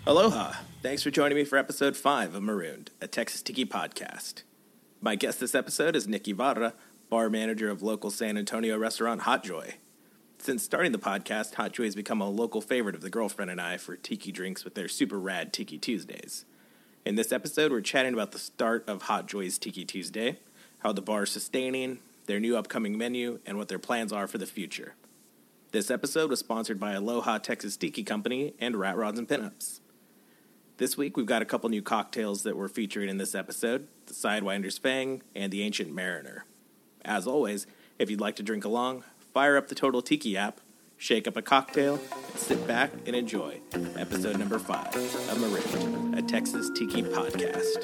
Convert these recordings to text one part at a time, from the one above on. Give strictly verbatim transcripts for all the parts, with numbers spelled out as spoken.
Aloha! Thanks for joining me for episode five of Marooned, a Texas Tiki podcast. My guest this episode is Nick Ibarra, bar manager of local San Antonio restaurant Hot Joy. Since starting the podcast, Hot Joy has become a local favorite of the girlfriend and I for tiki drinks with their super rad Tiki Tuesdays. In this episode, we're chatting about the start of Hot Joy's Tiki Tuesday, how the bar is sustaining, their new upcoming menu, and what their plans are for the future. This episode was sponsored by Aloha Texas Tiki Company and Rat Rods and Pinups. This week, we've got a couple new cocktails that we're featuring in this episode, the Sidewinder's Fang and the Ancient Mariner. As always, if you'd like to drink along, fire up the Total Tiki app, shake up a cocktail, and sit back and enjoy episode number five of Marooned, a Texas Tiki podcast.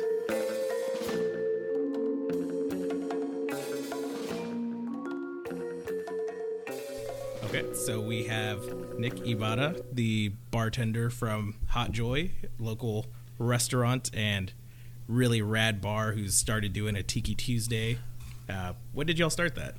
Okay, so we have Nick Ibarra, the bartender from Hot Joy, local restaurant and really rad bar who's started doing a Tiki Tuesday. Uh, when did y'all start that?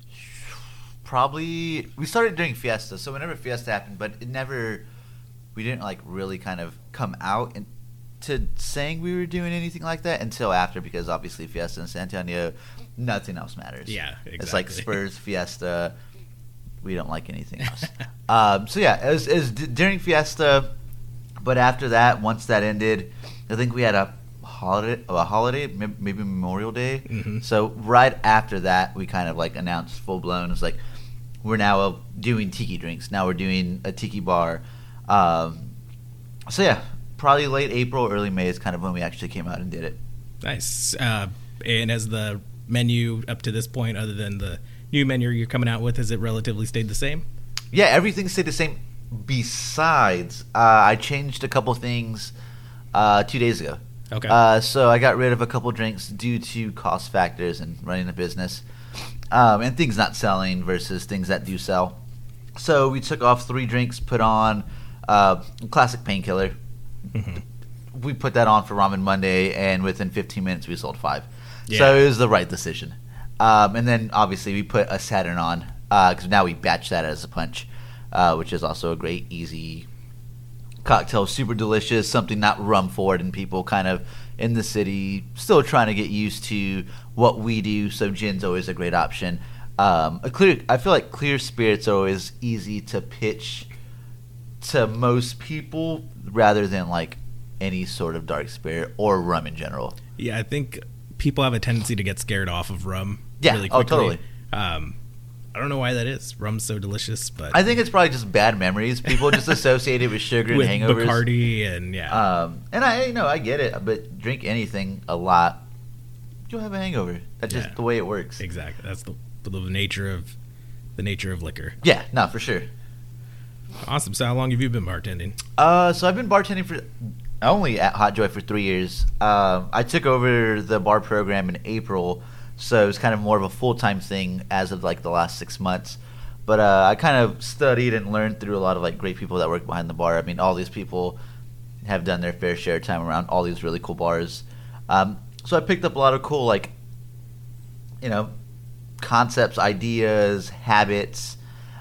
Probably, we started doing Fiesta, so whenever Fiesta happened, but it never, we didn't like really kind of come out into saying we were doing anything like that until after, because obviously Fiesta in San Antonio, nothing else matters. Yeah, exactly. It's like Spurs, Fiesta. We don't like anything else. um, so yeah, it was, it was d- during Fiesta, but after that, once that ended, I think we had a holiday, a holiday, maybe Memorial Day. Mm-hmm. So right after that, we kind of like announced full blown. It's like we're now uh, doing tiki drinks. Now we're doing a tiki bar. Um, so yeah, probably late April, early May is kind of when we actually came out and did it. Nice. Uh, and as the menu up to this point, other than the new menu you're coming out with, has it relatively stayed the same? Yeah, everything stayed the same. Besides, uh, I changed a couple things uh, two days ago. Okay. Uh, so I got rid of a couple drinks due to cost factors and running a business, um, and things not selling versus things that do sell. So we took off three drinks, put on uh, classic painkiller. Mm-hmm. We put that on for Ramen Monday, and within fifteen minutes we sold five. Yeah. So it was the right decision. Um, and then, obviously, we put a Saturn on, because uh, now we batch that as a punch, uh, which is also a great, easy cocktail, super delicious, something not rum forward, and people kind of in the city still trying to get used to what we do, so gin's always a great option. Um, a clear, I feel like clear spirits are always easy to pitch to most people, rather than, like, any sort of dark spirit or rum in general. Yeah, I think people have a tendency to get scared off of rum. Yeah, really quickly. oh, totally. Um, I don't know why that is. Rum's so delicious, but I think it's probably just bad memories. People just associate it with sugar with and hangovers. Bacardi and yeah. Um, and I, you know, I get it, but drink anything a lot, you'll have a hangover. That's just yeah. the way it works. Exactly. That's the, the nature of the nature of liquor. Yeah, no, for sure. Awesome. So, how long have you been bartending? Uh, so I've been bartending for only at Hot Joy for three years. Uh, I took over the bar program in April. So it was kind of more of a full-time thing as of like the last six months. But uh, I kind of studied and learned through a lot of like great people that work behind the bar. I mean, all these people have done their fair share of time around all these really cool bars. Um, so I picked up a lot of cool like, you know, concepts, ideas, habits,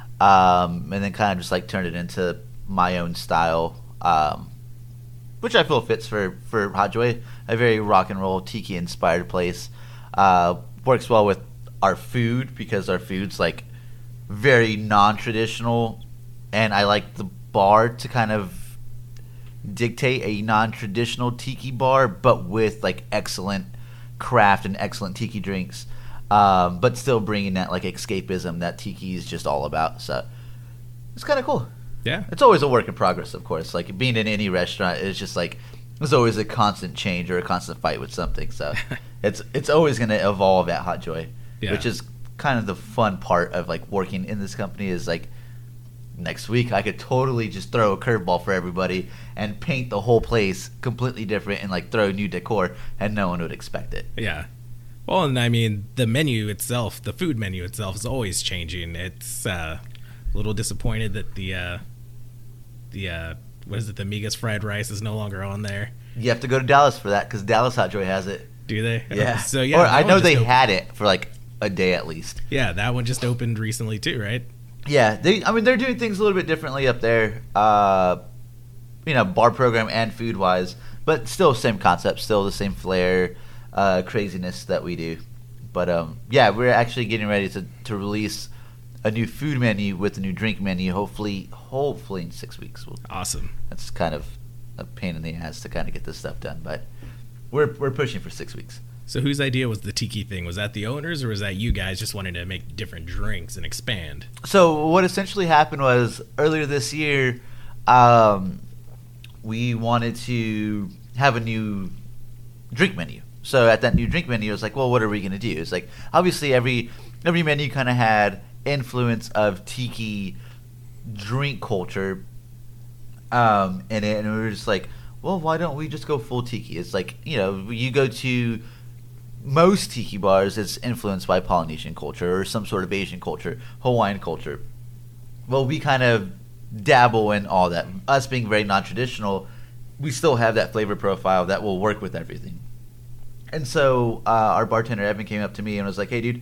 um, and then kind of just like turned it into my own style, um, which I feel fits for, for Hot Joy, a very rock and roll tiki-inspired place. Uh, works well with our food because our food's like very non-traditional, and I like the bar to kind of dictate a non-traditional tiki bar, but with like excellent craft and excellent tiki drinks, um, but still bringing that like escapism that tiki is just all about. So it's kind of cool. Yeah, it's always a work in progress, of course. Like being in any restaurant is just like there's always a constant change or a constant fight with something. So it's it's always going to evolve at Hot Joy, yeah. Which is kind of the fun part of like working in this company is like next week I could totally just throw a curveball for everybody and paint the whole place completely different and like throw new decor and no one would expect it. Yeah. Well, and I mean the menu itself, the food menu itself is always changing. It's uh, a little disappointed that the uh, the uh, what is it, the Migas fried rice is no longer on there. You have to go to Dallas for that because Dallas Hot Joy has it. Do they? Yeah. So yeah, or I know they opened. had it for like a day at least. Yeah, that one just opened recently too, right? Yeah, they. I mean, they're doing things a little bit differently up there. Uh, you know, bar program and food wise, but still same concept, still the same flair, uh, craziness that we do. But um, yeah, we're actually getting ready to, to release a new food menu with a new drink menu. Hopefully, hopefully in six weeks. We'll, awesome. That's kind of a pain in the ass to kind of get this stuff done, but we're we're pushing for six weeks. So whose idea was the tiki thing? Was that the owners, or was that you guys just wanting to make different drinks and expand? So what essentially happened was earlier this year, um, we wanted to have a new drink menu. So at that new drink menu, it was like, well, what are we going to do? It's like, obviously every every menu kind of had influence of tiki drink culture um, in it, and we were just like, well, why don't we just go full tiki? It's like, you know, you go to most tiki bars, it's influenced by Polynesian culture or some sort of Asian culture, Hawaiian culture. Well, we kind of dabble in all that. Us being very non-traditional, we still have that flavor profile that will work with everything. And so uh, our bartender, Evan, came up to me and was like, hey, dude,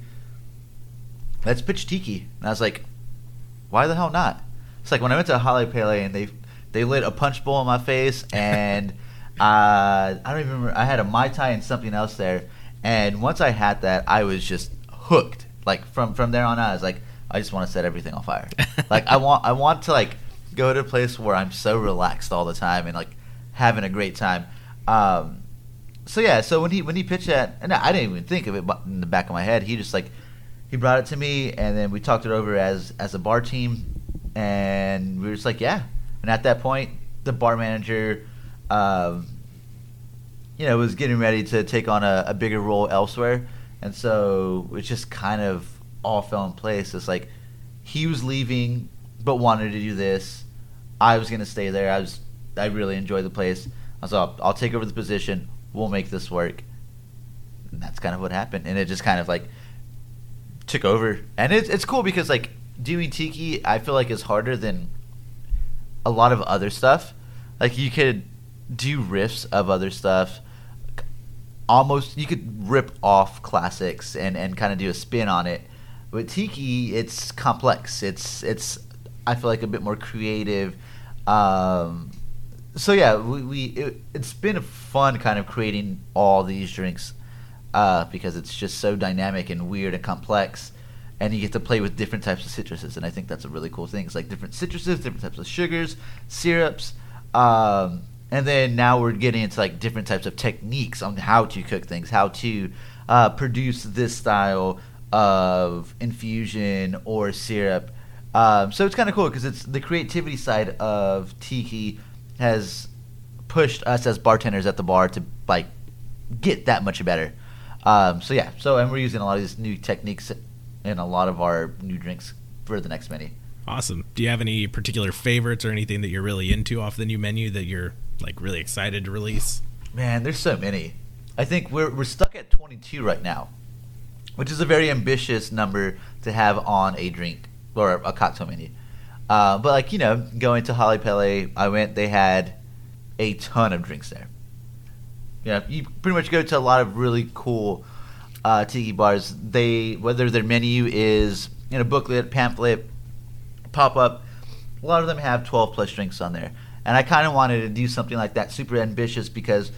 let's pitch tiki. And I was like, why the hell not? It's like when I went to Hale Pele and they they lit a punch bowl in my face, and uh, I don't even remember, I had a Mai Tai and something else there. And once I had that, I was just hooked. Like from, from there on out, I was like, I just want to set everything on fire. Like I want I want to like go to a place where I'm so relaxed all the time and like having a great time. Um, so yeah, so when he when he pitched that, and I didn't even think of it in the back of my head. He just like he brought it to me, and then we talked it over as as a bar team, and we were just like, yeah. And at that point, the bar manager, um, you know, was getting ready to take on a, a bigger role elsewhere, and so it just kind of all fell in place. It's like he was leaving, but wanted to do this. I was gonna stay there. I was, I really enjoyed the place. I was like, I'll take over the position. We'll make this work. And that's kind of what happened, and it just kind of like took over. And it's it's cool because like doing tiki, I feel like is harder than a lot of other stuff. Like you could do riffs of other stuff. Almost you could rip off classics and, and kind of do a spin on it. With tiki, it's complex. It's it's I feel like a bit more creative. Um, so yeah, we, we it, it's been fun kind of creating all these drinks uh, because it's just so dynamic and weird and complex, and you get to play with different types of citruses, and I think that's a really cool thing. It's like different citruses, different types of sugars, syrups. Um, And then now we're getting into like different types of techniques on how to cook things, how to uh, produce this style of infusion or syrup. Um, so it's kind of cool because it's the creativity side of tiki has pushed us as bartenders at the bar to like get that much better. Um, so yeah, so and we're using a lot of these new techniques in a lot of our new drinks for the next menu. Awesome. Do you have any particular favorites or anything that you're really into off the new menu that you're like really excited to release? Man, there's so many. I think we're we're stuck at twenty-two right now, which is a very ambitious number to have on a drink or a cocktail menu. Uh, but like you know, going to Hale Pele, I went. They had a ton of drinks there. Yeah, you pretty much go to a lot of really cool uh, tiki bars. They whether their menu is in a booklet, pamphlet, pop up, a lot of them have twelve plus drinks on there. And I kind of wanted to do something like that, super ambitious, because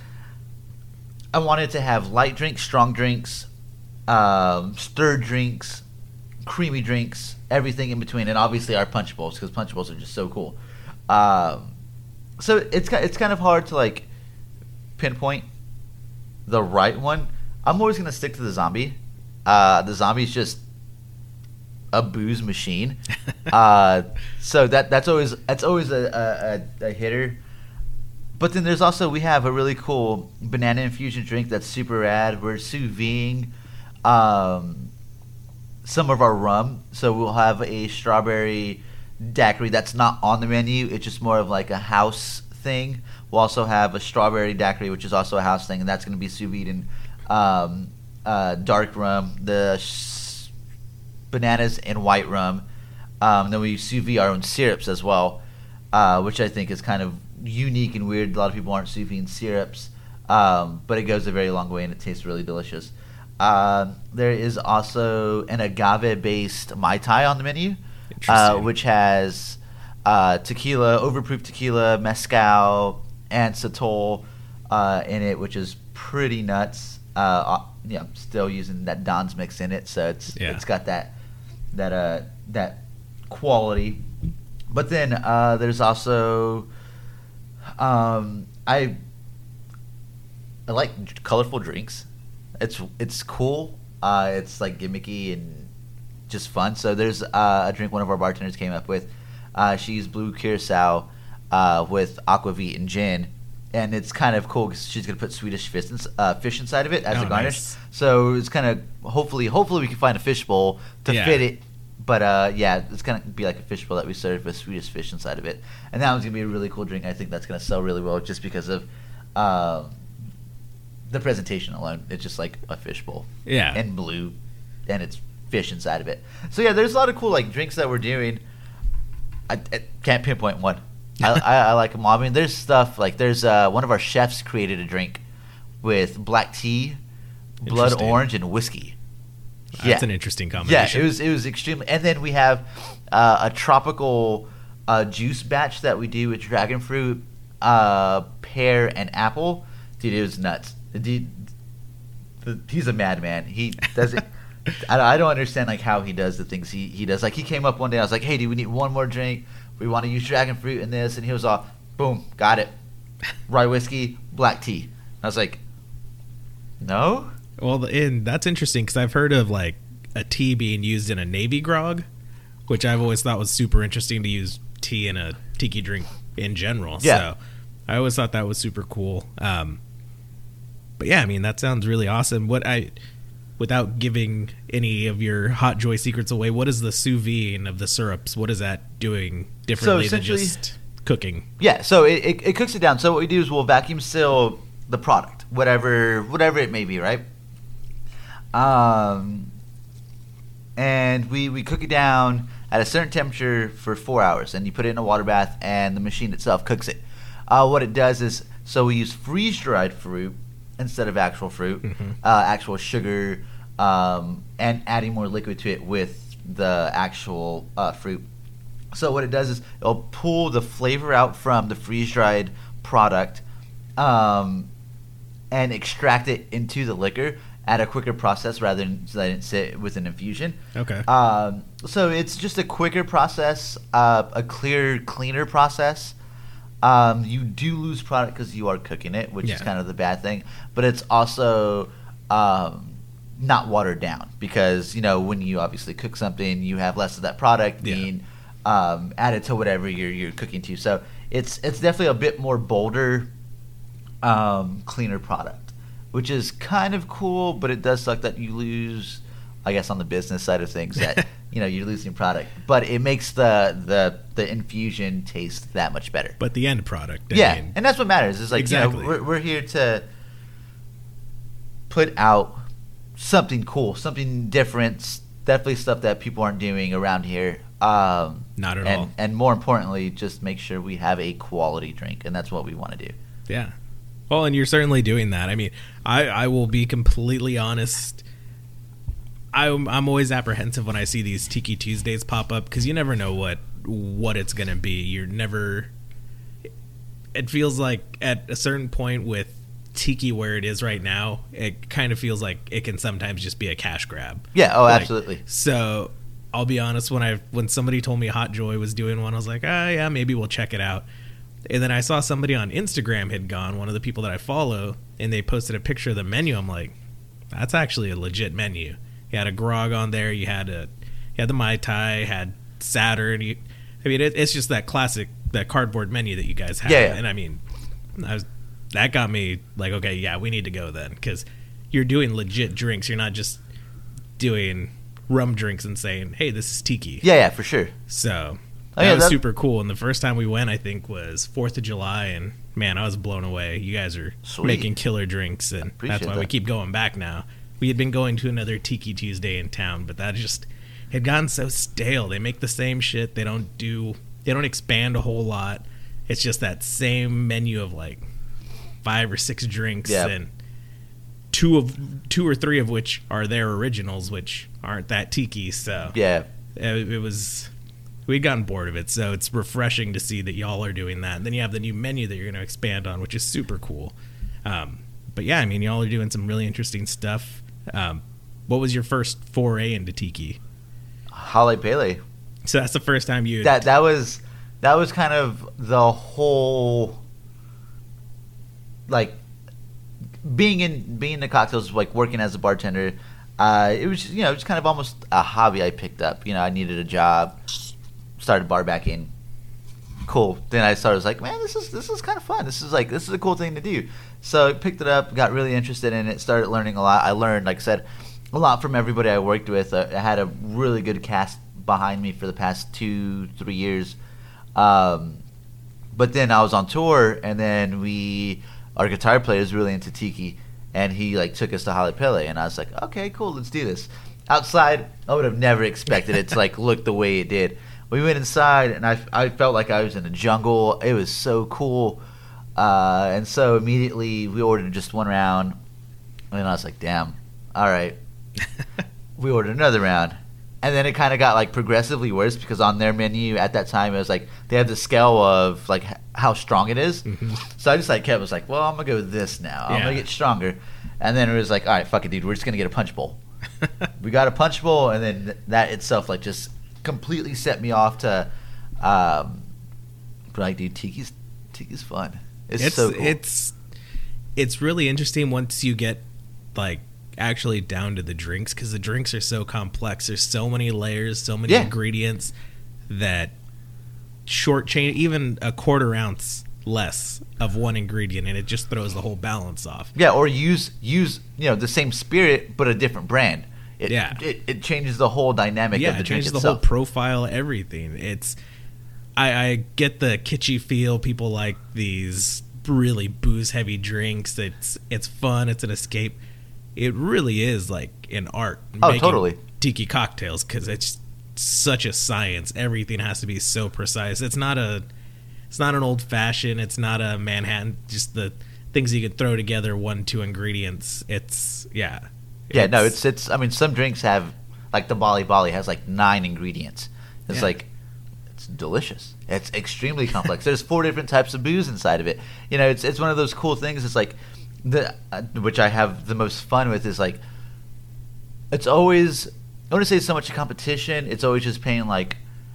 I wanted to have light drinks, strong drinks, um, stirred drinks, creamy drinks, everything in between, and obviously our punch bowls, because punch bowls are just so cool. Um, so it's it's kind of hard to like pinpoint the right one. I'm always gonna stick to the zombie. Uh, the zombie's just a booze machine. uh, so that that's always that's always a, a, a hitter. But then there's also, we have a really cool banana infusion drink that's super rad. We're sous videing um, some of our rum. So we'll have a strawberry daiquiri that's not on the menu. It's just more of like a house thing. We'll also have a strawberry daiquiri, which is also a house thing, and that's going to be sous vide in um, uh, dark rum. The sh- bananas and white rum. Um, then we sous vide our own syrups as well, uh, which I think is kind of unique and weird. A lot of people aren't sous vide syrups, um, but it goes a very long way and it tastes really delicious. Uh, there is also an agave-based Mai Tai on the menu, uh, which has uh, tequila, overproof tequila, mezcal, and Sotol uh, in it, which is pretty nuts. Uh, yeah, I'm still using that Don's mix in it, so it's Yeah. it's got that that uh that quality. But then uh, there's also um, I I like colorful drinks. It's it's cool. Uh, it's like gimmicky and just fun. So there's uh, a drink one of our bartenders came up with. Uh, she used blue curacao uh, with aquavit and gin, and it's kind of cool because she's gonna put Swedish fish, ins- uh, fish inside of it as Oh, a garnish. nice. So it's kind of hopefully hopefully we can find a fish bowl to Yeah. fit it. But uh, yeah, it's gonna be like a fish bowl that we serve with Swedish fish inside of it, and that one's gonna be a really cool drink. I think that's gonna sell really well just because of uh, the presentation alone. It's just like a fish bowl, Yeah. and blue, and it's fish inside of it. So yeah, there's a lot of cool like drinks that we're doing. I, I can't pinpoint one. I, I, I like them all. I mean, there's stuff like there's uh, one of our chefs created a drink with black tea, blood Interesting. orange, and whiskey. That's an interesting Yeah, combination. it was it was extremely. And then we have uh, a tropical uh, juice batch that we do with dragon fruit, uh, pear, and apple. Dude, it was nuts. The dude, the, he's a madman. He does it. I, I don't understand like how he does the things he, he does. Like he came up one day. I was like, "Hey, dude, we need one more drink. We want to use dragon fruit in this." And he was all, "Boom, got it. Rye whiskey, black tea." I was like, "No." Well, and that's interesting because I've heard of like a tea being used in a Navy grog, which I've always thought was super interesting to use tea in a tiki drink in general. Yeah. So I always thought that was super cool. Um, but yeah, I mean, that sounds really awesome. What I, without giving any of your Hot Joy secrets away, what is the sous vide of the syrups? What is that doing differently than essentially- just cooking? Yeah, so it, it, it cooks it down. So what we do is we'll vacuum seal the product, whatever whatever it may be, right? Um, and we, we cook it down at a certain temperature for four hours, and you put it in a water bath, and the machine itself cooks it. Uh, what it does is, so we use freeze-dried fruit instead of actual fruit, Mhm. uh, actual sugar, um, and adding more liquid to it with the actual uh, fruit. So what it does is it'll pull the flavor out from the freeze-dried product um, and extract it into the liquor at a quicker process rather than letting it sit with an infusion. Okay. Um, so it's just a quicker process, uh, a clearer, cleaner process. Um, you do lose product because you are cooking it, which is Yeah. kind of the bad thing. But it's also um, not watered down because, you know, when you obviously cook something, you have less of that product Yeah. being um, added to whatever you're, you're cooking to. So it's it's definitely a bit more bolder, um, cleaner product, which is kind of cool, but it does suck that you lose, I guess, on the business side of things that, you know, you're losing product. But it makes the, the, the infusion taste that much better. But the end product. I yeah, mean, and that's what matters. Is like, Exactly. you know, we're, we're here to put out something cool, something different, definitely stuff that people aren't doing around here. Um, Not at and, all. And more importantly, just make sure we have a quality drink, and that's what we want to do. Yeah. Well, and you're certainly doing that. I mean, I, I will be completely honest. I'm, I'm always apprehensive when I see these Tiki Tuesdays pop up because you never know what what it's going to be. You're never... It feels like at a certain point with Tiki where it is right now, it kind of feels like it can sometimes just be a cash grab. Yeah, oh, Like, absolutely. So I'll be honest, when I when somebody told me Hot Joy was doing one, I was like, ah, yeah, maybe we'll check it out. And then I saw somebody on Instagram had gone, one of the people that I follow, and they posted a picture of the menu. I'm like, that's actually a legit menu. You had a grog on there. You had a, you had the Mai Tai, had Saturn. You, I mean, it, it's just that classic, that cardboard menu that you guys have. Yeah, yeah. And I mean, I was, that got me like, okay, yeah, we need to go then because you're doing legit drinks. You're not just doing rum drinks and saying, hey, this is tiki. Yeah, yeah, for sure. So Oh, that yeah, was that- super cool. And the first time we went, I think, was fourth of July. And man, I was blown away. You guys are Sweet. making killer drinks. And Appreciate that's why we that. keep going back now. We had been going to another Tiki Tuesday in town, but that just had gotten so stale. They make the same shit. They don't do, they don't expand a whole lot. It's just that same menu of like five or six drinks Yeah. and two of two or three of which are their originals, which aren't that tiki. So Yeah. it, it was we'd gotten bored of it, so it's refreshing to see that y'all are doing that. And then you have the new menu that you're going to expand on, which is super cool. Um, but yeah, I mean, y'all are doing some really interesting stuff. Um, what was your first foray into tiki? Hale Pele. So that's the first time you that that was that was kind of the whole, like, being in being in the cocktails, like working as a bartender. Uh, it was, you know, just kind of almost a hobby I picked up. You know, I needed a job, started bar backing. Cool. Then I started was like, man, this is this is kind of fun. This is like this is a cool thing to do. So I picked it up, got really interested in it, started learning a lot. I learned, like I said, a lot from everybody I worked with. I had a really good cast behind me for the past two, three years. Um, but then I was on tour, and then we, our guitar player is really into tiki, and he like took us to Hale Pele, and I was like, okay, cool, let's do this. Outside, I would have never expected it to like look the way it did. We went inside, and I, I felt like I was in the jungle. It was so cool. Uh, and so immediately we ordered just one round, and I was like, damn, all right. We ordered another round. And then it kind of got like progressively worse because on their menu at that time it was like they had the scale of like h- how strong it is. Mm-hmm. So I just like kept was like, well, I'm gonna go with this now. I'm yeah. gonna get stronger. And then it was like, all right, fuck it, dude. We're just gonna get a punch bowl. We got a punch bowl, and then th- that itself like just completely set me off to, um, like, dude, tiki's tiki's fun. It's, it's so cool. It's it's really interesting once you get like. Actually down to the drinks, because the drinks are so complex. There's so many layers, so many yeah. ingredients that shortchange even a quarter ounce less of one ingredient, and it just throws the whole balance off. Yeah, or use use you know the same spirit but a different brand. It, yeah, it, it changes the whole dynamic yeah, of the it drink changes itself. the whole profile, everything. It's I, I get the kitschy feel. People like these really booze heavy drinks. It's it's fun. It's an escape. It really is like an art. Oh, making totally. Tiki cocktails, because it's such a science. Everything has to be so precise. It's not a, it's not an old fashioned. It's not a Manhattan. Just the things you can throw together, one, two ingredients. It's yeah. Yeah, it's, no, it's it's. I mean, some drinks have like the Bali Bali has like nine ingredients. It's yeah. like it's delicious. It's extremely complex. There's four different types of booze inside of it. You know, it's it's one of those cool things. It's like. The uh, which I have the most fun with is like it's always I want to say it's so much a competition. It's always just paying like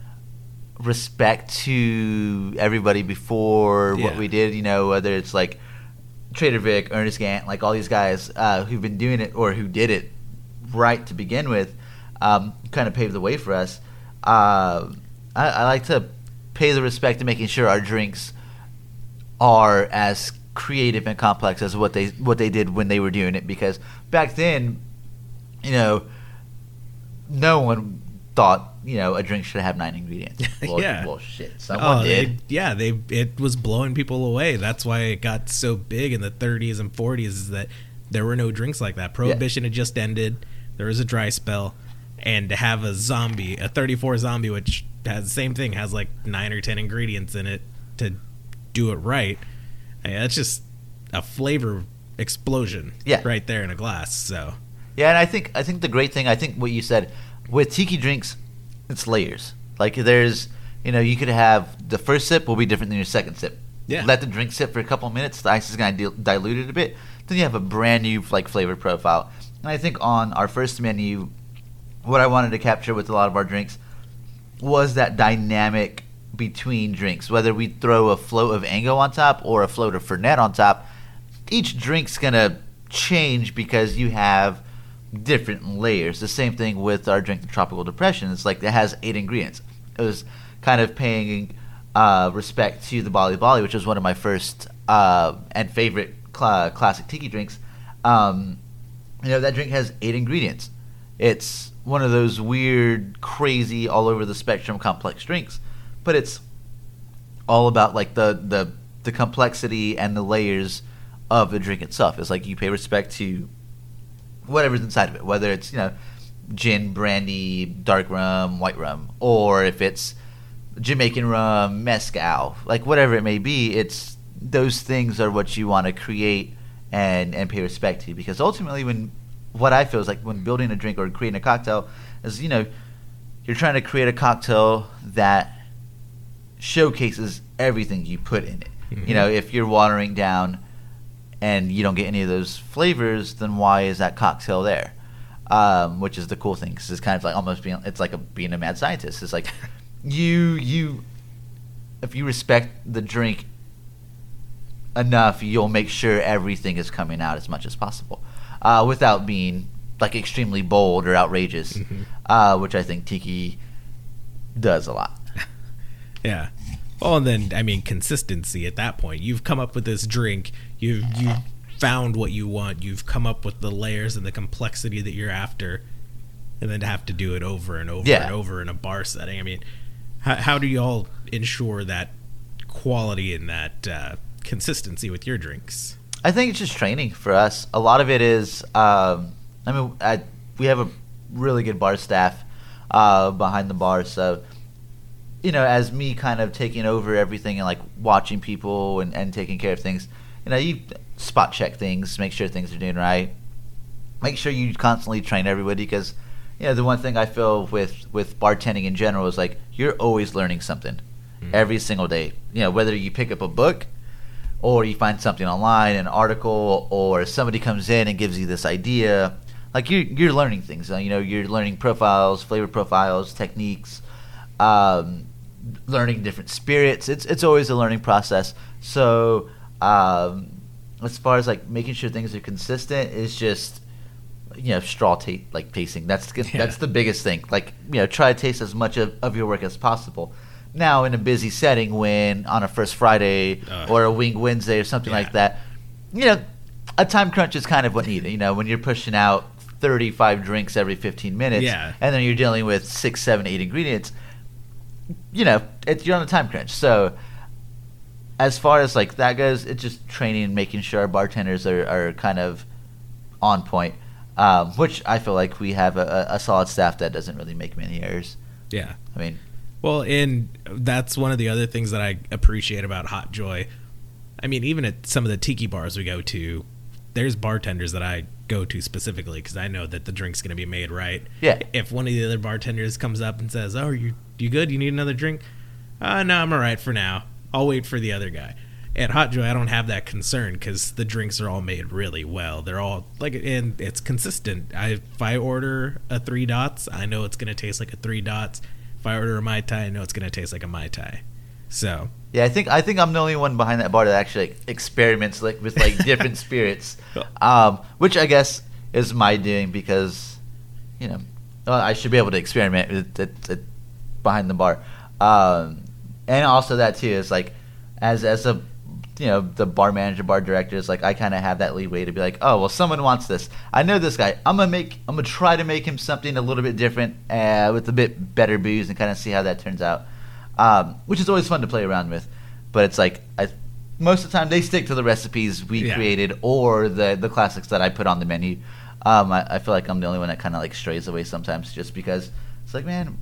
respect to everybody before yeah. what we did. You know, whether it's like Trader Vic, Ernest Gant, like all these guys uh, who've been doing it or who did it right to begin with, um, kind of paved the way for us. Uh, I, I like to pay the respect to making sure our drinks are as creative and complex as what they what they did when they were doing it, because back then, you know, no one thought, you know, a drink should have nine ingredients. Well, yeah. Well, shit, someone oh, did. They, yeah, they it was blowing people away. That's why it got so big in the thirties and forties. Is that there were no drinks like that. Prohibition yeah. had just ended. There was a dry spell, and to have a zombie, a thirty-four zombie, which has the same thing, has like nine or ten ingredients in it to do it right. Yeah, that's just a flavor explosion yeah. right there in a glass. So yeah, and I think I think the great thing, I think what you said with tiki drinks, it's layers. Like there's, you know, you could have the first sip will be different than your second sip. Yeah. Let the drink sit for a couple of minutes. The ice is going to dilute it a bit. Then you have a brand new like flavor profile. And I think on our first menu, what I wanted to capture with a lot of our drinks was that dynamic between drinks, whether we throw a float of Ango on top or a float of Fernet on top, each drink's gonna change because you have different layers. The same thing with our drink, the Tropical Depression. It's like it has eight ingredients. It was kind of paying uh, respect to the Bali Bali, which was one of my first uh, and favorite cl- classic tiki drinks. Um, you know, that drink has eight ingredients. It's one of those weird, crazy, all over the spectrum complex drinks. But it's all about like the, the the complexity and the layers of the drink itself. It's like you pay respect to whatever's inside of it, whether it's, you know, gin, brandy, dark rum, white rum, or if it's Jamaican rum, mezcal, like whatever it may be. It's those things are what you want to create and and pay respect to, because ultimately, when what I feel is like when building a drink or creating a cocktail is, you know, you're trying to create a cocktail that showcases everything you put in it. Mm-hmm. You know, if you're watering down and you don't get any of those flavors, then why is that cocktail there? Um, which is the cool thing, because it's kind of like almost being, it's like a, being a mad scientist. It's like you, you, if you respect the drink enough, you'll make sure everything is coming out as much as possible, uh, without being like extremely bold or outrageous, mm-hmm. uh, which I think Tiki does a lot. Yeah. Well, and then I mean consistency at that point. You've come up with this drink. You've you found what you want. You've come up with the layers and the complexity that you're after, and then to have to do it over and over yeah. and over in a bar setting. I mean, how, how do you all ensure that quality and that uh, consistency with your drinks? I think it's just training for us. A lot of it is, um, I mean, I, we have a really good bar staff uh, behind the bar, so. You know, as me kind of taking over everything and like watching people and, and taking care of things, you know, you spot check things, make sure things are doing right. Make sure you constantly train everybody, because, you know, the one thing I feel with, with bartending in general is like you're always learning something mm-hmm. every single day. You know, whether you pick up a book or you find something online, an article, or somebody comes in and gives you this idea, like you're, you're learning things. You know, you're learning profiles, flavor profiles, techniques, um, learning different spirits. It's it's always a learning process. So um, as far as like making sure things are consistent, is just, you know, straw taste like tasting. That's yeah. that's the biggest thing. Like, you know, try to taste as much of, of your work as possible. Now in a busy setting, when on a First Friday uh, or a Wing Wednesday or something yeah. like that, you know, a time crunch is kind of what needed. You know, when you're pushing out thirty-five drinks every fifteen minutes, yeah. and then you're dealing with six, seven, eight ingredients. You know, it's, you're on a time crunch. So as far as like that goes, it's just training and making sure our bartenders are, are kind of on point, um, which I feel like we have a, a solid staff that doesn't really make many errors. Yeah. I mean, well, and that's one of the other things that I appreciate about Hot Joy. I mean, even at some of the tiki bars we go to, there's bartenders that I go to specifically because I know that the drink's going to be made right. Yeah. If one of the other bartenders comes up and says, "Oh, are you you good? You need another drink?" Uh, no, I'm all right for now. I'll wait for the other guy. At Hot Joy, I don't have that concern because the drinks are all made really well. They're all like, and it's consistent. I, if I order a Three Dots, I know it's going to taste like a Three Dots. If I order a Mai Tai, I know it's going to taste like a Mai Tai. So yeah, I think I think I'm the only one behind that bar that actually like, experiments like with like different spirits, um, which I guess is my doing because, you know, well, I should be able to experiment with it, it, behind the bar, um, and also that too is like as as a you know the bar manager, bar director is like I kind of have that leeway to be like, oh well, someone wants this. I know this guy. I'm gonna make I'm gonna try to make him something a little bit different uh, with a bit better booze and kind of see how that turns out. Um, which is always fun to play around with, but it's like I, most of the time they stick to the recipes we yeah. created or the the classics that I put on the menu. Um, I, I feel like I'm the only one that kind of like strays away sometimes, just because it's like, man,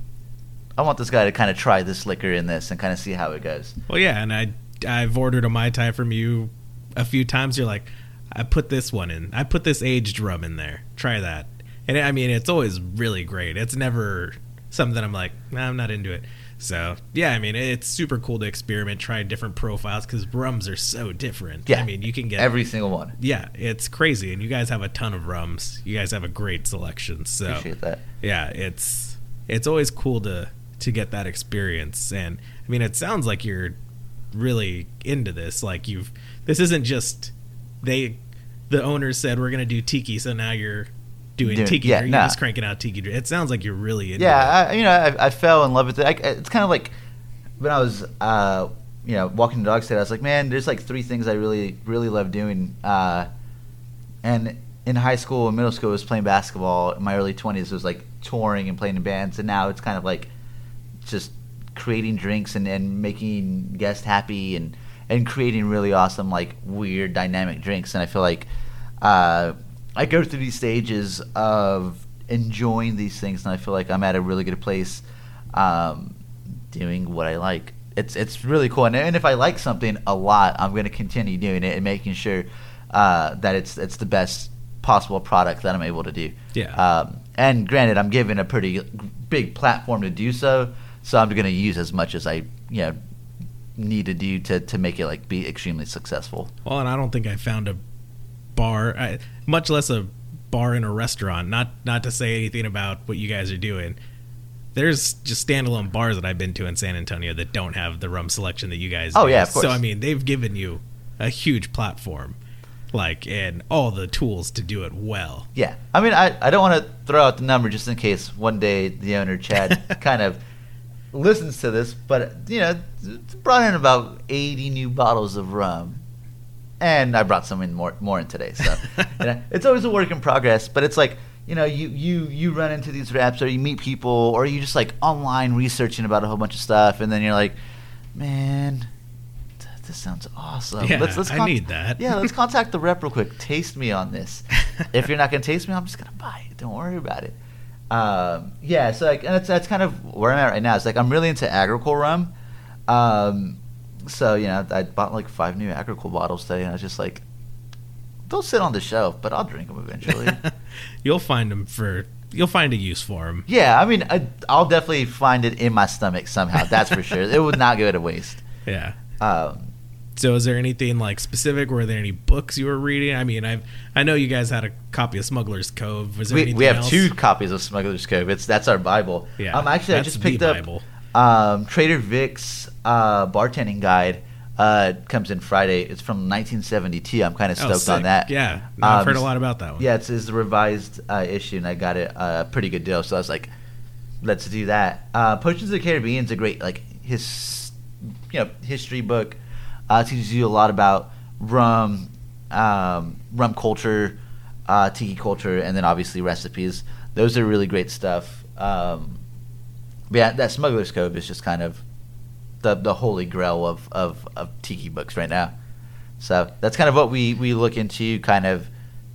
I want this guy to kind of try this liquor in this and kind of see how it goes. Well, yeah, and I I've ordered a Mai Tai from you a few times. You're like, I put this one in, I put this aged rum in there. Try that, and I mean it's always really great. It's never something that I'm like, nah, I'm not into it. So, yeah, I mean, it's super cool to experiment, try different profiles, because rums are so different. Yeah, I mean, you can get... every single one. Yeah, it's crazy, and you guys have a ton of rums. You guys have a great selection. So, appreciate that. Yeah, it's it's always cool to, to get that experience. And, I mean, it sounds like you're really into this. Like, you've... This isn't just... They... The owners said, we're going to do tiki, so now you're... doing Doing, tiki, yeah, or you're nah. just cranking out tiki. It sounds like you're really into yeah, it. I, you know, I, I fell in love with it. I, it's kind of like when I was, uh, you know, walking the dog state. I was like, man, there's like three things I really, really love doing. Uh, and in high school and middle school, I was playing basketball. In my early twenties, it was like touring and playing in bands. And now it's kind of like just creating drinks and, and making guests happy and, and creating really awesome, like weird, dynamic drinks. And I feel like, uh, I go through these stages of enjoying these things, and I feel like I'm at a really good place um, doing what I like. It's it's really cool, and, and if I like something a lot, I'm going to continue doing it and making sure uh, that it's it's the best possible product that I'm able to do. Yeah. Um, and granted, I'm given a pretty big platform to do so. So I'm going to use as much as I you know need to do to to make it like be extremely successful. Well, and I don't think I found a bar, I, much less a bar in a restaurant. Not not to say anything about what you guys are doing. There's just standalone bars that I've been to in San Antonio that don't have the rum selection that you guys oh, do. yeah, of course. So, I mean, they've given you a huge platform, like, and all the tools to do it well. Yeah. I mean, I, I don't want to throw out the number just in case one day the owner, Chad, kind of listens to this, but, you know, brought in about eighty new bottles of rum. And I brought some in more, more in today. So, you know, it's always a work in progress, but it's like, you know, you, you, you run into these reps or you meet people or you just like online researching about a whole bunch of stuff and then you're like, man, th- this sounds awesome. Yeah, let's, let's I con- need that. Yeah, let's contact the rep real quick. Taste me on this. If you're not going to taste me, I'm just going to buy it. Don't worry about it. Um, yeah, so like, and that's, that's kind of where I'm at right now. It's like I'm really into agricole rum. Um, so, you know, I bought like five new agricole bottles today and I was just like, they'll sit on the shelf, but I'll drink them eventually. You'll find them for. You'll find a use for them. Yeah, I mean, I, I'll definitely find it in my stomach somehow. That's for sure. It would not go to waste. Yeah. Um, so, is there anything like specific? Were there any books you were reading? I mean, I I know you guys had a copy of Smuggler's Cove. Was there we anything we have else? two copies of Smuggler's Cove. It's that's our Bible. Yeah. Um, actually, I that's just the picked Bible. up um, Trader Vic's uh, bartending guide. Uh, comes in Friday. It's from nineteen seventy-two. I'm kind of Oh, stoked sick. on that. Yeah, no, I've Um, heard a lot about that one. Yeah, it's, it's the revised uh, issue, and I got it uh, a pretty good deal. So I was like, let's do that. Uh, Potions of the Caribbean is a great like his you know history book. Uh, teaches you a lot about rum, um, rum culture, uh, tiki culture, and then obviously recipes. Those are really great stuff. Um, but yeah, that Smuggler's Cove is just kind of the the holy grail of, of, of tiki books right now. So that's kind of what we, we look into, kind of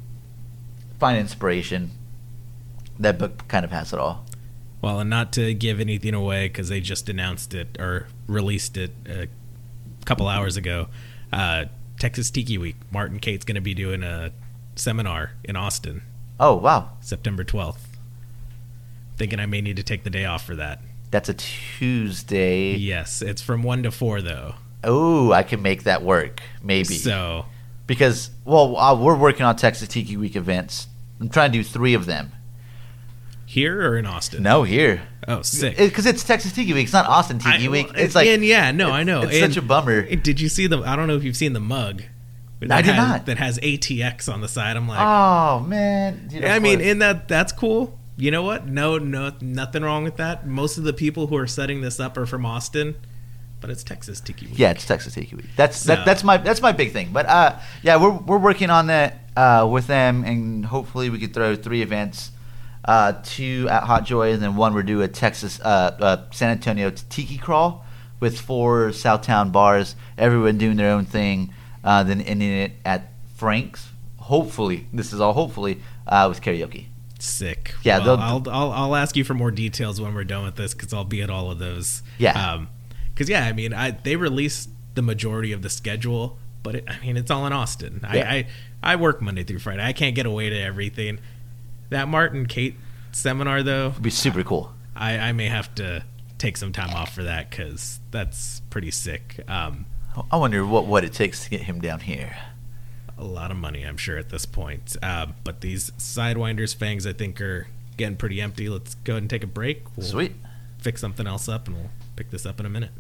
find inspiration. That book kind of has it all. Well, and not to give anything away because they just announced it or released it a couple hours ago. Uh, Texas Tiki Week. Martin Kate's going to be doing a seminar in Austin. Oh, wow. September twelfth. Thinking I may need to take the day off for that. That's a Tuesday. Yes, it's from one to four though. Oh, I can make that work, maybe. So, because well, uh, we're working on Texas Tiki Week events. I'm trying to do three of them. here or in Austin? No, here. Oh, sick. Because it, it's Texas Tiki Week. It's not Austin Tiki I- Week. well, It's like and yeah, no, I know. It's And such a bummer. Did you see the? I don't know if you've seen the mug. That I did has, not. That has A T X on the side. I'm like, Oh man. Dude, of I mean, course. in that that's cool. You know what? No, no, nothing wrong with that. Most of the people who are setting this up are from Austin, but it's Texas Tiki Week. Yeah, it's Texas Tiki Week. That's So- that, that's my that's my big thing. But uh, yeah, we're we're working on that uh, with them, and hopefully we could throw three events, uh, two at Hot Joy, and then one we're doing a Texas uh, uh, San Antonio Tiki Crawl with four Southtown bars, everyone doing their own thing, uh, then ending it at Frank's. Hopefully, this is all hopefully uh, with karaoke. Sick. Yeah, Well, they'll- I'll, I'll I'll ask you for more details when we're done with this because I'll be at all of those. Yeah. Um, because yeah, I mean, I they released the majority of the schedule, but it, I mean, it's all in Austin. Yeah. I, I I work Monday through Friday. I can't get away to everything. That Martin Kate seminar though, It'd be super cool. I I may have to take some time off for that because that's pretty sick. Um, I wonder what what it takes to get him down here. a lot of money, I'm sure, at this point. Uh, but these Sidewinders fangs, I think, are getting pretty empty. Let's go ahead and take a break. We'll Sweet. fix something else up, and we'll pick this up in a minute.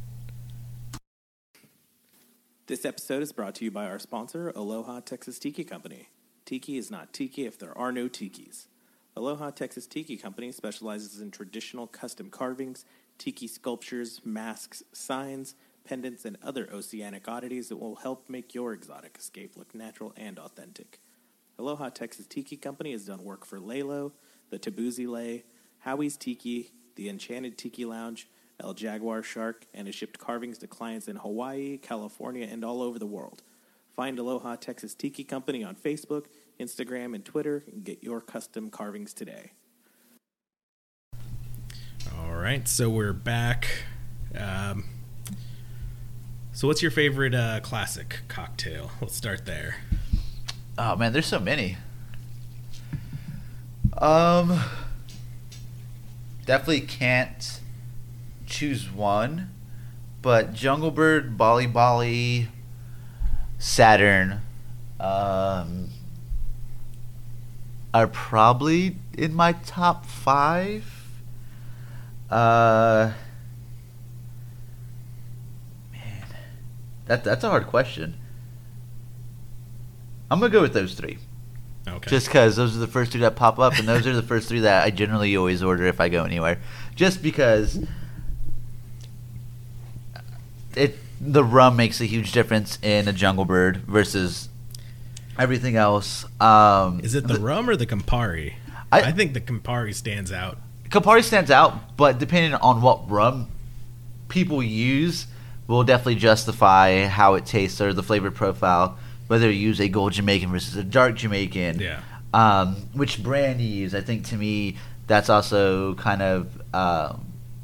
This episode is brought to you by our sponsor, Aloha Texas Tiki Company. Tiki is not tiki if there are no tikis. Aloha Texas Tiki Company specializes in traditional custom carvings, tiki sculptures, masks, signs, pendants, and other oceanic oddities that will help make your exotic escape look natural and authentic. Aloha Texas Tiki Company has done work for Lalo, the Tabuzi Lay, Howie's Tiki, the Enchanted Tiki Lounge, El Jaguar Shark, and has shipped carvings to clients in Hawaii, California, and all over the world. Find Aloha Texas Tiki Company on Facebook, Instagram, and Twitter, and get your custom carvings today. All right, so we're back. Um, so what's your favorite uh, classic cocktail? Let's start there. Oh man, there's so many. Um, definitely can't choose one, but Jungle Bird, Bali Bali, Saturn, um, are probably in my top five. Uh, man, that that's a hard question. I'm gonna go with those three. Okay. Just because those are the first three that pop up, and those are the first three that I generally always order if I go anywhere. Just because it the rum makes a huge difference in a Jungle Bird versus everything else. Um, Is it the, the rum or the Campari? I, I think the Campari stands out. Campari stands out, but depending on what rum people use, will definitely justify how it tastes or the flavor profile. Whether you use a gold Jamaican versus a dark Jamaican, Yeah. um, which brand you use. I think to me that's also kind of um,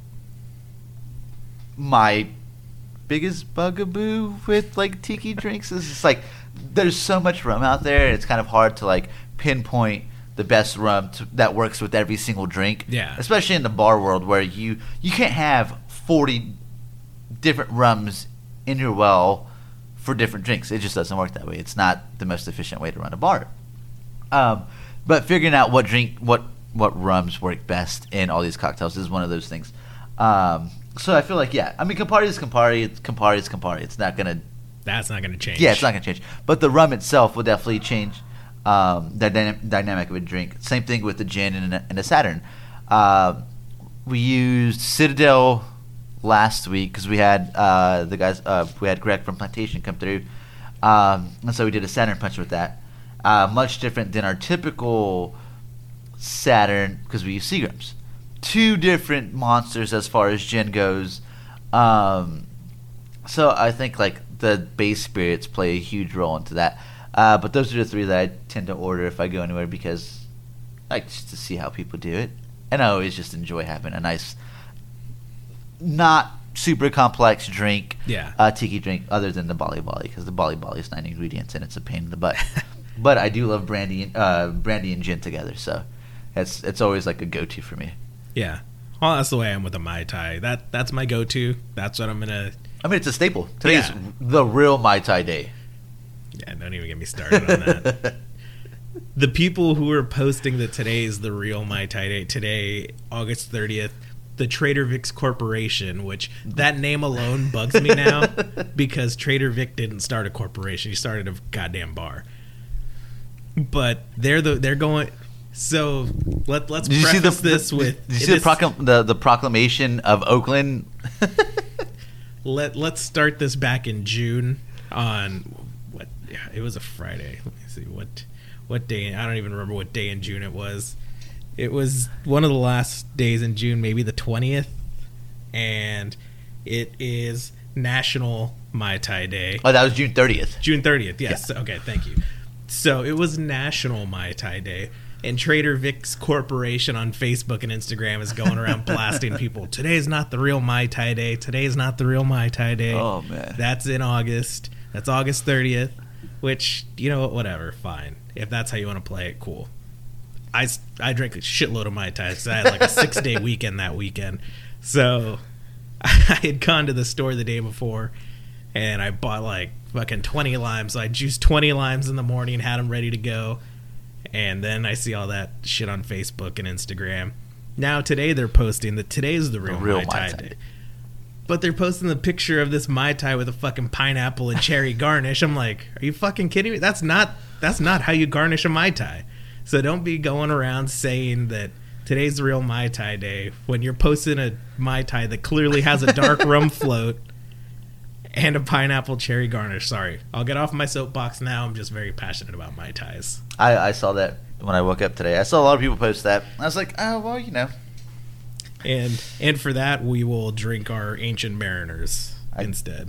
my biggest bugaboo with like tiki drinks. Is it's like there's so much rum out there, and it's kind of hard to like pinpoint the best rum to, that works with every single drink. Yeah. Especially in the bar world where you you can't have forty different rums in your well for different drinks. It just doesn't work that way. It's not the most efficient way to run a bar. Um, but figuring out what drink, what what rums work best in all these cocktails is one of those things. Um, so I feel like, yeah, I mean, Campari is Campari. It's Campari is Campari. It's not gonna. That's not gonna change. Yeah, it's not gonna change. But the rum itself will definitely change um, the dyna- dynamic of a drink. Same thing with the gin and, and the Saturn. Uh, we used Citadel last week because we had uh, the guys, uh, we had Greg from Plantation come through, um, and so we did a Saturn punch with that. Uh, much different than our typical Saturn because we use Seagrams. Two different monsters as far as gin goes. Um, so I think like the base spirits play a huge role into that. Uh, but those are the three that I tend to order if I go anywhere because I like just to see how people do it, and I always just enjoy having a nice, not super complex drink, Yeah. uh, tiki drink, other than the Bali Bali, because the Bali Bali is nine ingredients and it's a pain in the butt. But I do love brandy, and, uh, brandy and gin together, so it's it's always like a go-to for me. Yeah. Well, that's the way I am with a Mai Tai. That that's my go-to. That's what I'm gonna. I mean, it's a staple. Today's Yeah. the real Mai Tai day. Yeah, don't even get me started on that. The people who are posting that today is the real Mai Tai day, today, August thirtieth, the Trader Vic's Corporation, which that name alone bugs me now because Trader Vic didn't start a corporation. He started a goddamn bar. But they're the they're going. So let let's Did you see preface the, this the, with. Did you see the, proclam- the the proclamation of Oakland? Let Let's start this back in June on what? Yeah, it was a Friday. Let me see what what day. I don't even remember what day in June it was. It was one of the last days in June, maybe the twentieth, and it is National Mai Tai Day. Oh, that was June thirtieth. June thirtieth. Yes. Yeah. Okay. Thank you. So it was National Mai Tai Day. And Trader Vic's Corporation on Facebook and Instagram is going around blasting people. Today's not the real Mai Tai Day. Today's not the real Mai Tai Day. Oh, man. That's in August. That's August thirtieth, which, you know, whatever, fine. If that's how you want to play it, cool. I, I drank a shitload of Mai Tais. So I had like a six-day weekend that weekend. So I had gone to the store the day before, and I bought like fucking twenty limes. So I juiced twenty limes in the morning, had them ready to go. And then I see all that shit on Facebook and Instagram. Now today they're posting that today's the real, the real Mai Tai, Mai Tai Day. But they're posting the picture of this Mai Tai with a fucking pineapple and cherry garnish. I'm like, are you fucking kidding me? That's not that's not how you garnish a Mai Tai. So don't be going around saying that today's the real Mai Tai Day when you're posting a Mai Tai that clearly has a dark rum float and a pineapple cherry garnish. Sorry. I'll get off my soapbox now. I'm just very passionate about Mai Tais. I, I saw that when I woke up today. I saw a lot of people post that. I was like, oh, well, you know. And and for that, we will drink our Ancient Mariners I, instead.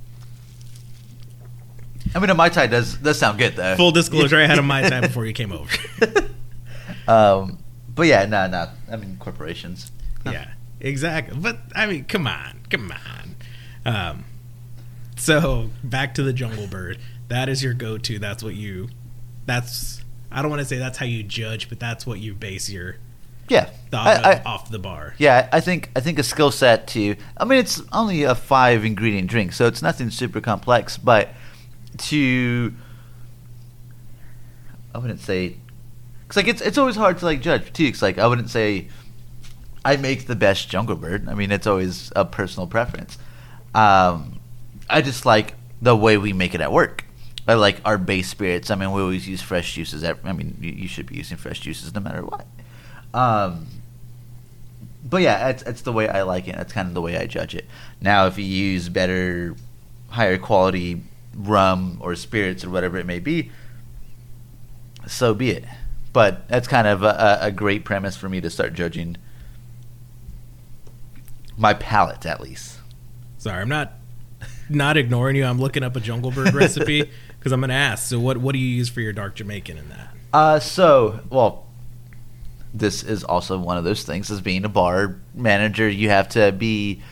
I mean, a Mai Tai does, does sound good, though. Full disclosure, I had a Mai Tai before you came over. um, But yeah, no, no. I mean, corporations. Yeah, exactly. But, I mean, come on. Come on. Um, so, back to the Jungle Bird. That is your go-to. That's what you... That's... I don't want to say that's how you judge, but that's what you base your Yeah, the, I, I, off the bar. Yeah, I think I think a skill set to. I mean, it's only a five ingredient drink, so it's nothing super complex. But to, I wouldn't say, cause like it's it's always hard to like judge too. Cause like I wouldn't say I make the best Jungle Bird. I mean, it's always a personal preference. Um, I just like the way we make it at work. I like our base spirits. I mean, we always use fresh juices. I mean, you, you should be using fresh juices no matter what. Um, but yeah, it's it's the way I like it. That's kind of the way I judge it. Now, if you use better, higher quality rum or spirits or whatever it may be, so be it. But that's kind of a, a great premise for me to start judging my palate, at least. Sorry, I'm not not ignoring you. I'm looking up a Jungle Bird recipe because I'm going to ask. So, what what do you use for your dark Jamaican in that? Uh, so well. This is also one of those things. As being a bar manager, you have to be,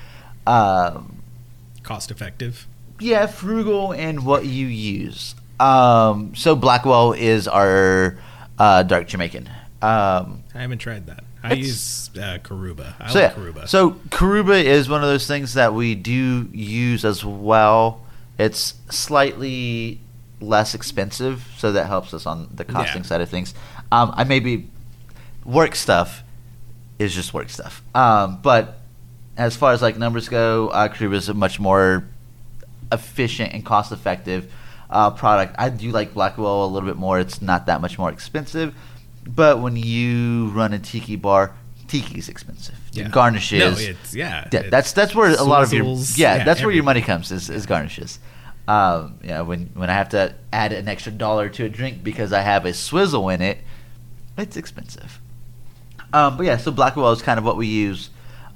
um, cost effective. Yeah, frugal in what you use. Um, so Blackwell is our uh, dark Jamaican. Um, I haven't tried that. I use uh, Karuba. I so like yeah, Karuba. So Karuba is one of those things that we do use as well. It's slightly less expensive, so that helps us on the costing Yeah. side of things. Um, I may be. Work stuff is just work stuff. Um, but as far as like numbers go, uh, Karuba is a much more efficient and cost-effective uh, product. I do like Blackwell a little bit more. It's not that much more expensive. But when you run a tiki bar, tiki is expensive. Yeah. Garnishes. No, it's yeah. Yeah, it's that's that's where a lot of your swizzles, yeah, yeah, that's where your everything. money comes is, is garnishes. Um, yeah, when when I have to add an extra dollar to a drink because I have a swizzle in it, it's expensive. Um, but yeah, so Blackwell is kind of what we use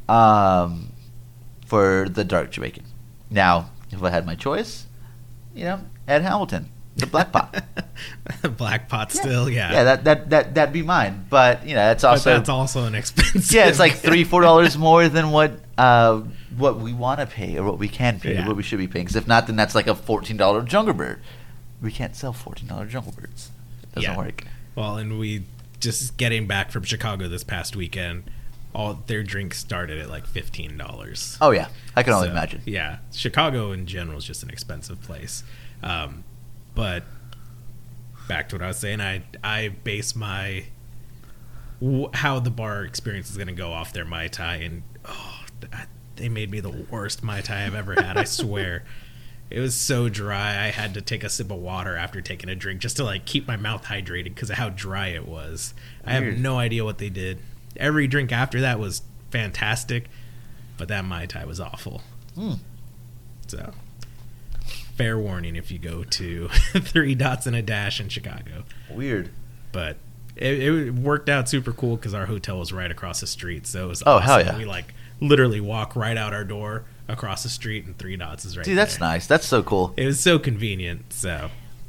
um, for the dark Jamaican. Now, if I had my choice, you know, Ed Hamilton, the Black Pot. Black Pot Yeah. still, yeah. Yeah, that that that that'd be mine. But you know, that's But also that's also an expensive. yeah, it's like three four dollars more than what uh, what we want to pay or what we can pay Yeah. or what we should be paying. Because if not, then that's like a fourteen dollar Jungle Bird. We can't sell fourteen dollar Jungle Birds. Doesn't Yeah. work. Well, and we just getting back from Chicago this past weekend, all their drinks started at like fifteen dollars. Oh yeah, I can only So, imagine. Yeah, Chicago in general is just an expensive place. Um, but back to what I was saying, I I base my w- how the bar experience is going to go off their Mai Tai, and oh, I, they made me the worst Mai Tai I've ever had. I swear. It was so dry. I had to take a sip of water after taking a drink just to like keep my mouth hydrated because of how dry it was. I have Weird. no idea what they did. Every drink after that was fantastic, but that Mai Tai was awful. Hmm. So, fair warning if you go to Three Dots and a Dash in Chicago. Weird. But it, it worked out super cool because our hotel was right across the street. So it was Oh, awesome. hell yeah. We like literally walk right out our door across the street and Three Dots is right Dude, that's there. nice. That's so cool. It was so convenient. So,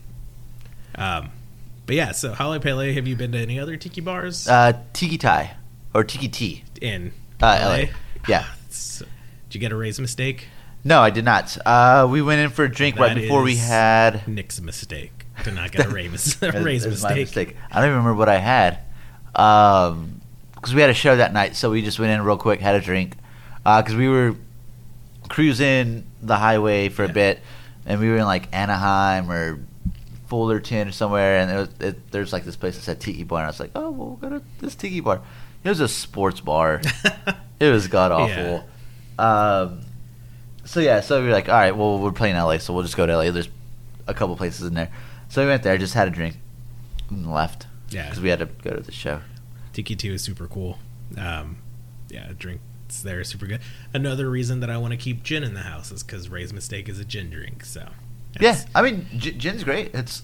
um, but yeah. So, Haole Pele, have you been to any other tiki bars Uh, Tiki Tai or Tiki Tea. in Uh, L A. Yeah. So, did you get a raise mistake? No, I did not. Uh, we went in for a drink right That before we is had. Nick's mistake to not get a raise, a That raise is my mistake. I don't even remember what I had. Um, because we had a show that night, so we just went in real quick, had a drink. Uh, because we were cruising the highway for a Yeah. bit, and we were in like Anaheim or Fullerton or somewhere, and it was, it, there's like this place that said Tiki Bar, and I was like, oh, well, we'll go to this Tiki Bar. It was a sports bar. It was god awful. Um, so yeah, so we were like, all right, well, we're playing L A, so we'll just go to L A. There's a couple places in there, so we went there, just had a drink, and left. Yeah. because we had to go to the show. Tiki two is super cool. Um, yeah, drinks there are super good. Another reason that I want to keep gin in the house is because Ray's Mistake is a gin drink. So Yeah, it's- I mean, g- gin's great. It's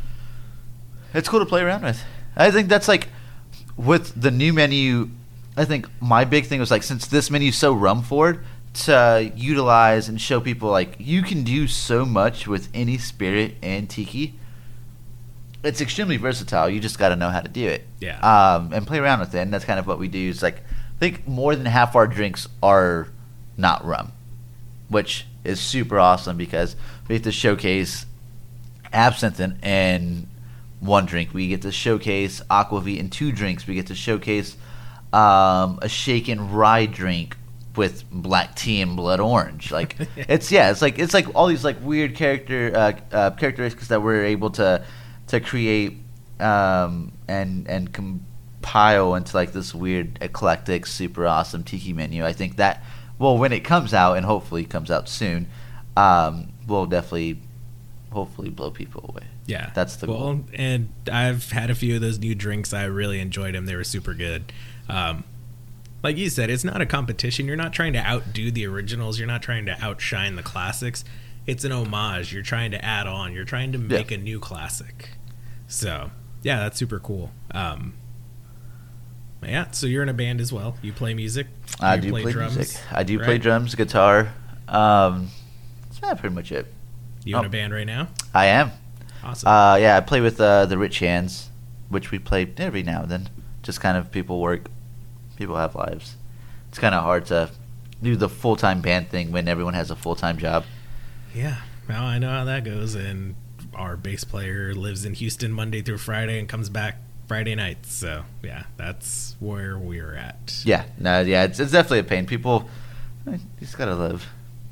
it's cool to play around with. I think that's like with the new menu. I think my big thing was like, since this menu's so rum forward, to utilize and show people like you can do so much with any spirit and tiki. It's extremely versatile. You just got to know how to do it. Yeah. Um, and play around with it. And that's kind of what we do. It's like, I think more than half our drinks are not rum, which is super awesome because we get to showcase absinthe in, in one drink. We get to showcase aquavit in two drinks. We get to showcase um, a shaken rye drink with black tea and blood orange. Like it's yeah, it's like it's like all these like weird character uh, uh, characteristics that we're able to to create um, and and compile into like this weird eclectic, super awesome tiki menu. I think that well, when it comes out and hopefully comes out soon, um, will definitely hopefully blow people away. Yeah, that's the well, goal. And I've had a few of those new drinks. I really enjoyed them. They were super good. Um, Like you said, it's not a competition. You're not trying to outdo the originals. You're not trying to outshine the classics. It's an homage. You're trying to add on. You're trying to make yeah. a new classic. So, yeah, that's super cool. Um, yeah, so you're in a band as well. You play music. You I do play, play drums, music. I do right? play drums, guitar. Um, that's yeah, pretty much it. You oh. in a band right now? I am. Awesome. Uh, yeah, I play with uh, the Rich Hands, which we play every now and then. Just kind of people work. People have lives. It's kind of hard to do the full-time band thing when everyone has a full-time job. Yeah, well, I know how that goes. And our bass player lives in Houston Monday through Friday and comes back Friday nights. So, yeah, that's where we're at. Yeah, no, yeah, it's it's definitely a pain. People, you just gotta live.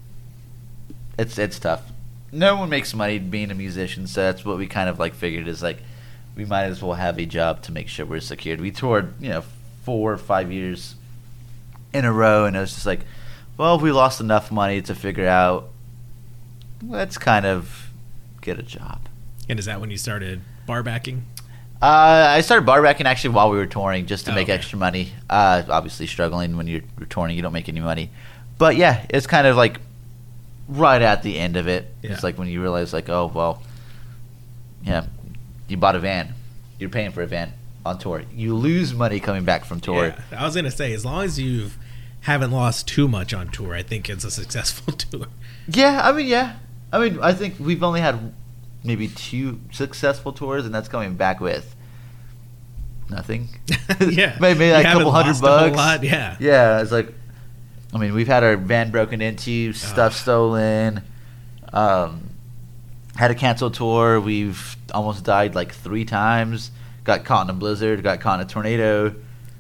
It's it's tough. No one makes money being a musician, so that's what we kind of like figured is like we might as well have a job to make sure we're secured. We toured, you know, four or five years in a row, and it was just like, well, we lost enough money to figure out let's kind of get a job. And is that when you started bar backing? Uh, I started bar backing actually while we were touring, just to oh, make okay. extra money. Uh, obviously struggling when you're touring, you don't make any money. But yeah, it's kind of like right at the end of it. Yeah. It's like when you realize like, oh, well, yeah, you bought a van. You're paying for a van on tour. You lose money coming back from tour. Yeah, I was gonna say, as long as you haven't lost too much on tour, I think it's a successful tour. Yeah, I mean, yeah, I mean, I think we've only had maybe two successful tours, and that's coming back with nothing. Yeah, maybe like a couple hundred bucks. A lot, yeah, yeah. It's like, I mean, we've had our van broken into, stuff oh. stolen, um, had a canceled tour. We've almost died like three times. Got caught in a blizzard, got caught in a tornado,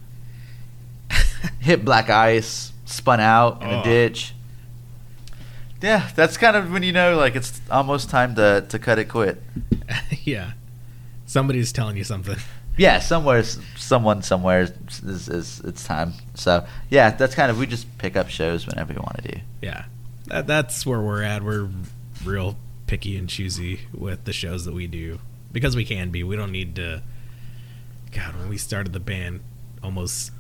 hit black ice, spun out in oh. a ditch. Yeah, that's kind of when you know, like, it's almost time to, to cut it quit. Yeah. Somebody's telling you something. Yeah, somewhere, someone somewhere is, is, is it's time. So, yeah, that's kind of, we just pick up shows whenever we want to do. Yeah. That, that's where we're at. We're real picky and choosy with the shows that we do. Because we can be. We don't need to... God, when we started the band almost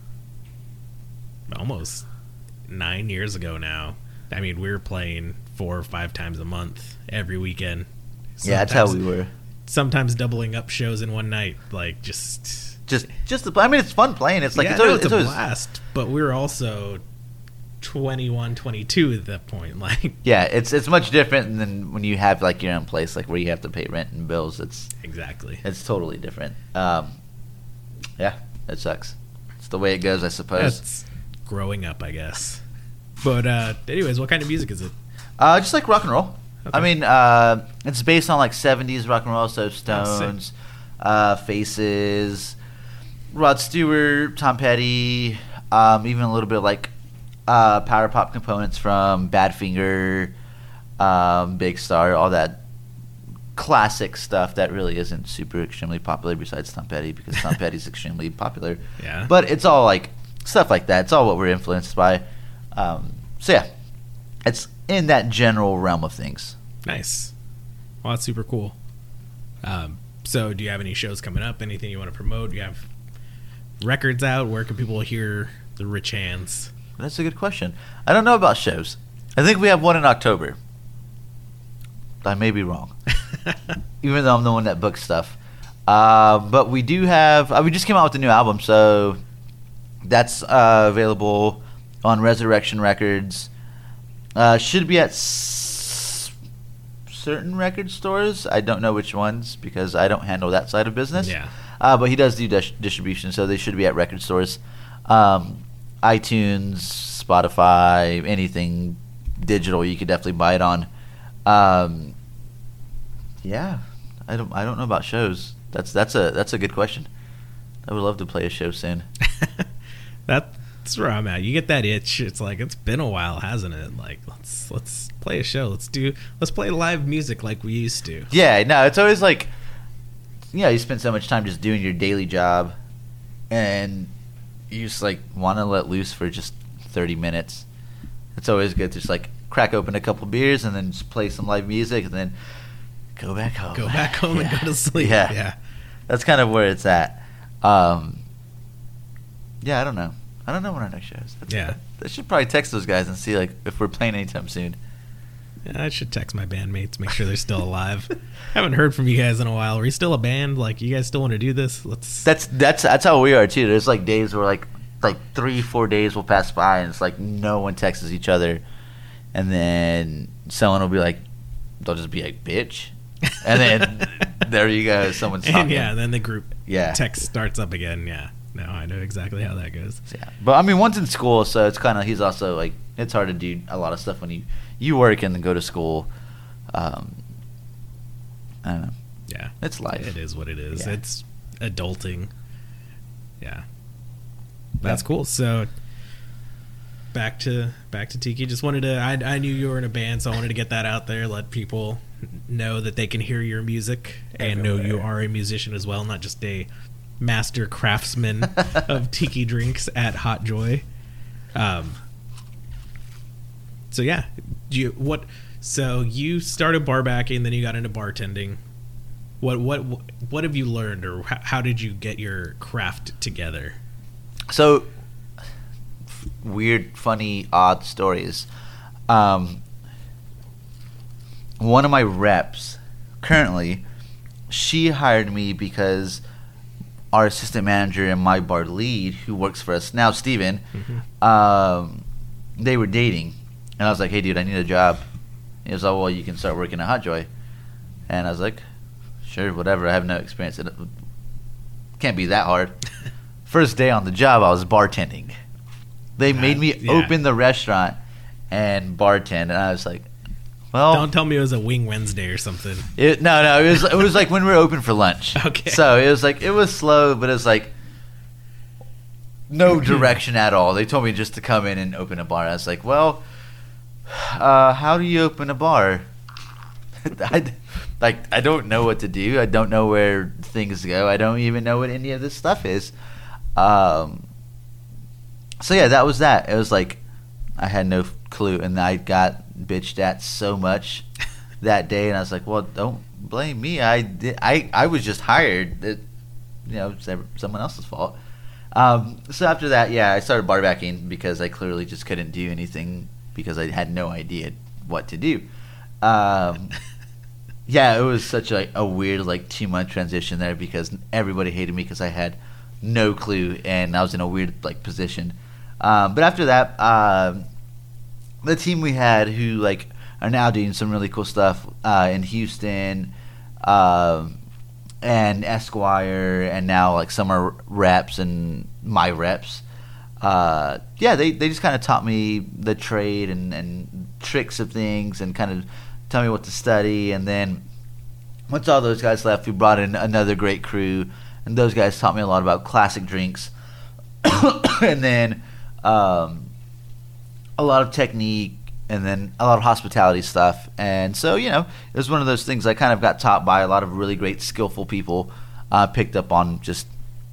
almost nine years ago now, I mean, we were playing four or five times a month every weekend. Sometimes, yeah, that's how we were. Sometimes doubling up shows in one night, like just, just, just. The, I mean, it's fun playing. It's like yeah, it's, always, no, it's, it's a always, blast. But we were also twenty-one, twenty-two at that point. Like, yeah, it's it's much different than when you have like your own place, like where you have to pay rent and bills. It's exactly. It's totally different. Um, Yeah, it sucks. It's the way it goes, I suppose. That's growing up, I guess. But uh, anyways, what kind of music is it? Uh, just like rock and roll. Okay. I mean, uh, it's based on like seventies rock and roll, so Stones, uh, Faces, Rod Stewart, Tom Petty, um, even a little bit like uh, power pop components from Badfinger, um, Big Star, all that classic stuff that really isn't super extremely popular besides Tom Petty, because Tom Petty's extremely popular. Yeah. But it's all like stuff like that. It's all what we're influenced by. Um, so yeah, it's in that general realm of things. Nice. Well, that's super cool. Um, so do you have any shows coming up? Anything you want to promote? Do you have records out? Where can people hear the Rich Hands? That's a good question. I don't know about shows. I think we have one in October. I may be wrong. Even though I'm the one that books stuff. Uh, but we do have... Uh, we just came out with a new album, so that's uh, available on Resurrection Records. Uh, should be at s- certain record stores. I don't know which ones because I don't handle that side of business. Yeah. Uh, but he does do dis- distribution, so they should be at record stores. Um, iTunes, Spotify, anything digital, you could definitely buy it on. Um, yeah, I don't. I don't know about shows. That's that's a that's a good question. I would love to play a show soon. That's where I'm at. You get that itch. It's like it's been a while, hasn't it? Like let's let's play a show. Let's do let's play live music like we used to. Yeah, no, it's always like, yeah, you spend so much time just doing your daily job, and you just like want to let loose for just thirty minutes. It's always good to just like crack open a couple beers and then just play some live music and then go back home. Go back home yeah. and go to sleep. Yeah. yeah, that's kind of where it's at. Um, yeah, I don't know. I don't know when our next show is. That's yeah, I should probably text those guys and see like if we're playing anytime soon. Yeah, I should text my bandmates, make sure they're still alive. Haven't heard from you guys in a while. Are you still a band? Like, you guys still want to do this? Let's. That's that's that's how we are too. There's like days where like like three four days will pass by and it's like no one texts each other, and then someone will be like, they'll just be like, bitch, and then there you go, someone's talking. And yeah, then the group yeah text starts up again. Yeah, no, I know exactly how that goes. Yeah, but I mean, one's in school, so it's kind of he's also like it's hard to do a lot of stuff when you you work and then go to school. Um, I don't know. Yeah, it's life. It is what it is. Yeah. It's adulting. Yeah, that's Yeah. cool. So back to back to Tiki. Just wanted to. I I knew you were in a band, so I wanted to get that out there. Let people know that they can hear your music and know you are a musician as well, not just a master craftsman of tiki drinks at Hot Joy. Um. So yeah, do you what? So you started bar backing, then you got into bartending. What what what have you learned, or how, how did you get your craft together? So weird, funny, odd stories. Um, one of my reps currently, she hired me because our assistant manager and my bar lead, who works for us now, Steven, mm-hmm. um, they were dating. And I was like, hey, dude, I need a job. He was like, well, you can start working at Hot Joy. And I was like, sure, whatever. I have no experience. It can't be that hard. First day on the job, I was bartending. They made me yeah. open the restaurant and bartend. And I was like, well. Don't tell me it was a Wing Wednesday or something. It, no, no. It was, it was like when we were open for lunch. Okay. So it was like, it was slow, but it was like no direction at all. They told me just to come in and open a bar. I was like, well. Uh, how do you open a bar? I, like, I don't know what to do. I don't know where things go. I don't even know what any of this stuff is. Um, so yeah, that was that. It was like I had no clue, and I got bitched at so much that day, and I was like, well, don't blame me. I did, I I was just hired. It, you know, it's someone else's fault. Um, so after that, yeah, I started bar backing because I clearly just couldn't do anything. Because I had no idea what to do. Um, yeah, it was such a, a weird, like, two-month transition there because everybody hated me because I had no clue and I was in a weird, like, position. Um, but after that, um, the team we had who, like, are now doing some really cool stuff uh, in Houston um, and Esquire and now, like, some are reps and my reps. Uh, yeah, they, they just kind of taught me the trade and, and tricks of things and kind of tell me what to study. And then once all those guys left, we brought in another great crew, and those guys taught me a lot about classic drinks. And then um, a lot of technique and then a lot of hospitality stuff. And so, you know, it was one of those things I kind of got taught by a lot of really great, skillful people. Uh, picked up on just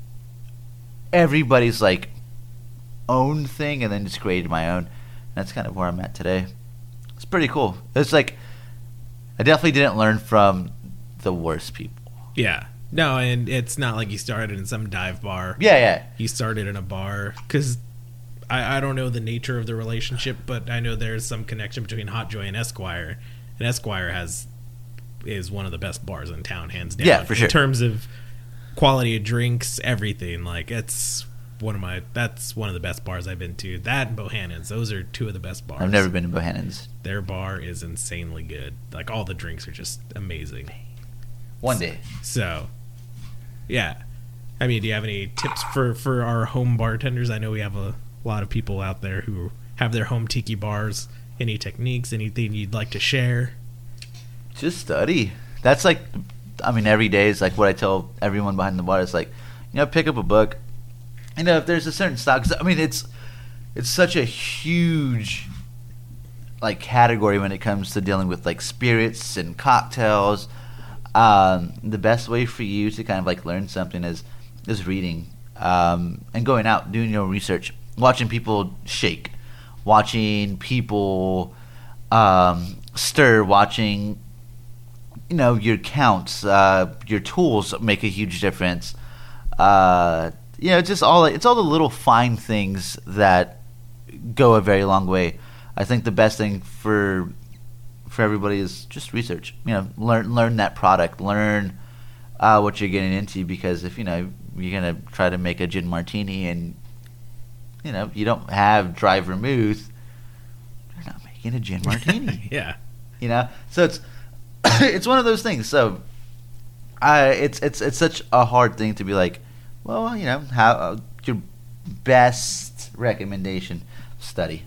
everybody's, like, own thing and then just created my own. That's kind of where I'm at today. It's pretty cool. It's like I definitely didn't learn from the worst people. Yeah. No, and it's not like you started in some dive bar. Yeah, yeah. You started in a bar because I, I don't know the nature of the relationship, but I know there's some connection between Hot Joy and Esquire. And Esquire has is one of the best bars in town, hands down. Yeah, for sure. In terms of quality of drinks, everything. Like it's One of my that's one of the best bars I've been to. That and Bohannon's, those are two of the best bars. I've never been to Bohannon's. Their bar is insanely good. Like all the drinks are just amazing. One so, day. So, yeah. I mean, do you have any tips for, for our home bartenders? I know we have a lot of people out there who have their home tiki bars. Any techniques? Anything you'd like to share? Just study. That's like, I mean, every day is like what I tell everyone behind the bar. It's like, you know, pick up a book you know, if there's a certain style, 'cause, I mean, it's it's such a huge like category when it comes to dealing with like spirits and cocktails. Um, the best way for you to kind of like learn something is is reading um, and going out doing your research, watching people shake, watching people um, stir, watching you know your counts, uh, your tools make a huge difference. Uh, you know, it's just all it's all the little fine things that go a very long way. I think the best thing for for everybody is just research. You know, learn learn that product, learn uh, what you're getting into. Because if you know you're gonna try to make a gin martini and you know you don't have dry vermouth, you're not making a gin martini. Yeah, you know. So it's it's one of those things. So I it's it's it's such a hard thing to be like, well, you know, how uh, your best recommendation study.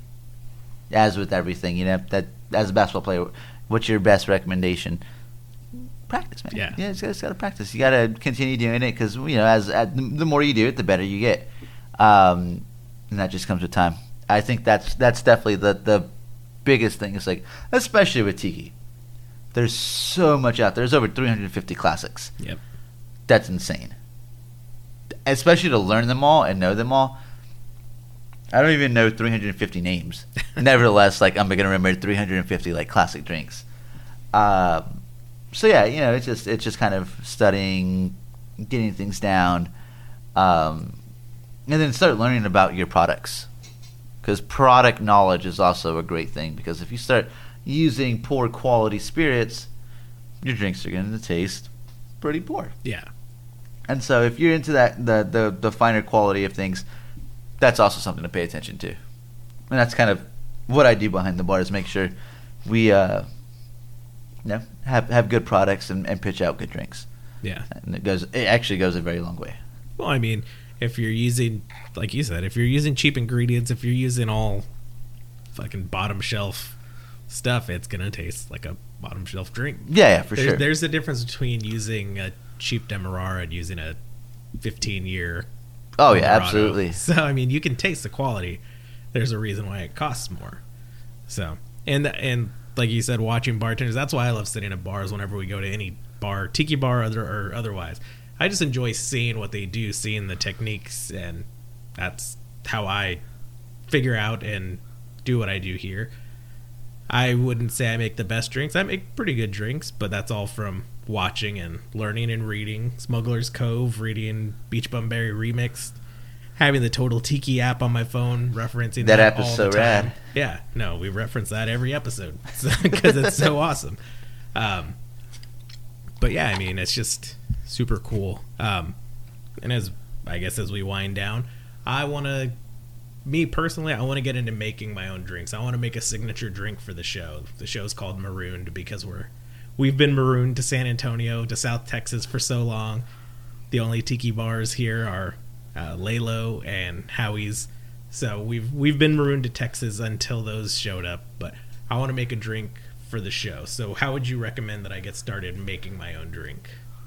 As with everything, you know, that as a basketball player, what's your best recommendation? Practice, man. Yeah, yeah, you just got to practice. You got to continue doing it because you know, as at, the more you do it, the better you get, um, and that just comes with time. I think that's that's definitely the the biggest thing. It's like, especially with tiki, there's so much out there. There's over three hundred fifty classics. Yep, that's insane. Especially to learn them all and know them all. I don't even know three hundred fifty names. Nevertheless, like I'm gonna remember three hundred fifty like classic drinks. Um, so yeah, you know, it's just it's just kind of studying, getting things down, um, and then start learning about your products. Because product knowledge is also a great thing. Because if you start using poor quality spirits, your drinks are going to taste pretty poor. Yeah. And so if you're into that the the, the finer quality of things, that's also something to pay attention to. And that's kind of what I do behind the bar is make sure we uh, you know, have have good products and, and pitch out good drinks. Yeah. And it goes it actually goes a very long way. Well, I mean, if you're using, like you said, if you're using cheap ingredients, if you're using all fucking bottom shelf stuff, it's going to taste like a bottom shelf drink. Yeah, yeah, for there's, sure. There's a difference between using a cheap Demerara and using a fifteen year Oh yeah, Colorado. absolutely. So I mean, you can taste the quality. There's a reason why it costs more. So and and like you said, watching bartenders. That's why I love sitting at bars whenever we go to any bar, tiki bar or, or otherwise. I just enjoy seeing what they do, seeing the techniques, and that's how I figure out and do what I do here. I wouldn't say I make the best drinks. I make pretty good drinks, but that's all from watching and learning and reading Smuggler's Cove, reading Beach Bum Berry Remixed, having the Total Tiki app on my phone, referencing that, that app all is so the time. rad. Yeah, no, we reference that every episode because it's so awesome. Um, but yeah, I mean, it's just super cool. Um, and as I guess as we wind down, I want to, me personally, I want to get into making my own drinks. I want to make a signature drink for the show. The show's called Marooned because we're we've been marooned to San Antonio, to South Texas for so long. The only tiki bars here are uh, Lalo and Howie's. So we've we've been marooned to Texas until those showed up. But I want to make a drink for the show. So how would you recommend that I get started making my own drink?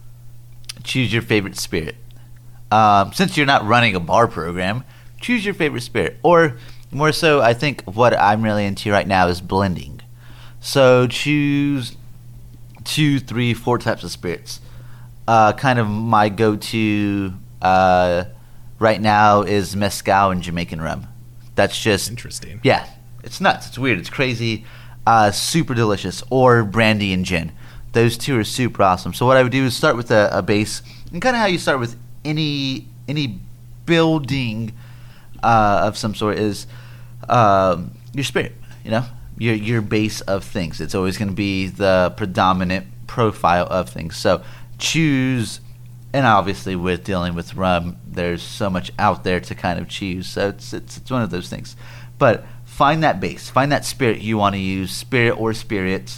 Choose your favorite spirit. Um, since you're not running a bar program, choose your favorite spirit. Or more so, I think what I'm really into right now is blending. So choose two, three, four types of spirits. Uh, kind of my go-to uh, right now is mezcal and Jamaican rum. That's just interesting. Yeah, it's nuts. It's weird. It's crazy. Uh, super delicious. Or brandy and gin. Those two are super awesome. So what I would do is start with a, a base, and kind of how you start with any any building uh, of some sort is um, your spirit. You know, your your base of things. It's always going to be the predominant profile of things. So choose, and obviously with dealing with rum, there's so much out there to kind of choose. So it's it's it's one of those things. But find that base. Find that spirit you want to use, spirit or spirits,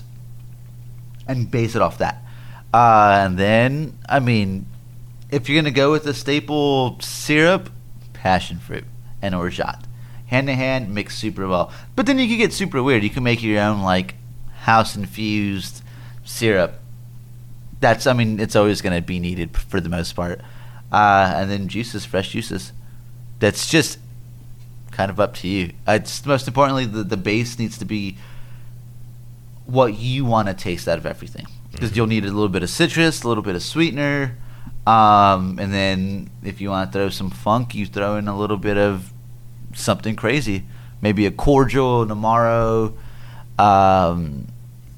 and base it off that. Uh, and then, I mean, if you're going to go with a staple syrup, passion fruit and orgeat. Hand to hand, mix super well. But then you can get super weird. You can make your own, like, house-infused syrup. That's, I mean, it's always going to be needed for the most part. Uh, and then juices, fresh juices. that's just kind of up to you. It's most importantly the the base needs to be what you want to taste out of everything, because you'll need a little bit of citrus, a little bit of sweetener, um, and then if you want to throw some funk, you throw in a little bit of something crazy, maybe a cordial, an amaro, um,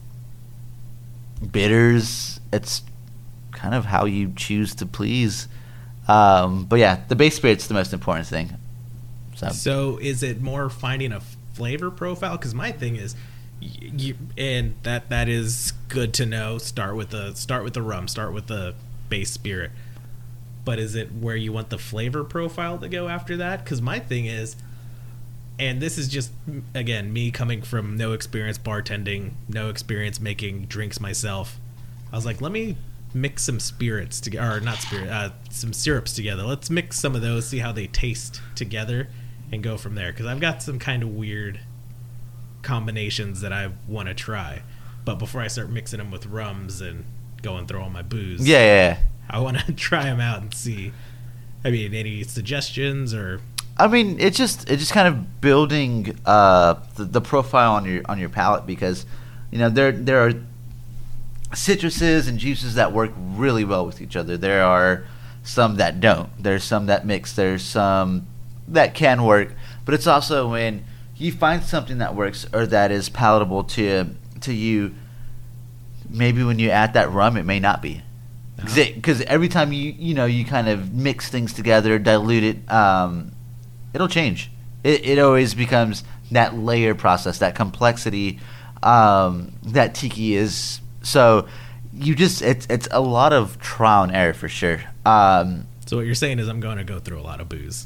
bitters. It's kind of how you choose to please. Um, but yeah, the base spirit's the most important thing. So, so is it more finding a flavor profile? Because my thing is, you, and that that is good to know. Start with the start with the rum. Start with the base spirit. But is it where you want the flavor profile to go after that? Because my thing is, and this is just again me coming from no experience bartending, no experience making drinks myself. I was like, let me mix some spirits together, or not spirit, uh, some syrups together. Let's mix some of those, see how they taste together, and go from there. Because I've got some kind of weird combinations that I want to try. But before I start mixing them with rums and going through all my booze, yeah, yeah, yeah. I want to try them out and see. I mean, any suggestions or? I mean, it's just it's just kind of building uh, the, the profile on your on your palate, because you know there there are citruses and juices that work really well with each other. There are some that don't. There's some that mix. There's some that can work, but it's also when you find something that works or that is palatable to to you. Maybe when you add that rum, it may not be, because every time you you know you kind of mix things together, dilute it, um, it'll change. It it always becomes that layer process, that complexity um, that tiki is. So you just it's it's a lot of trial and error for sure. Um, so what you're saying is I'm going to go through a lot of booze.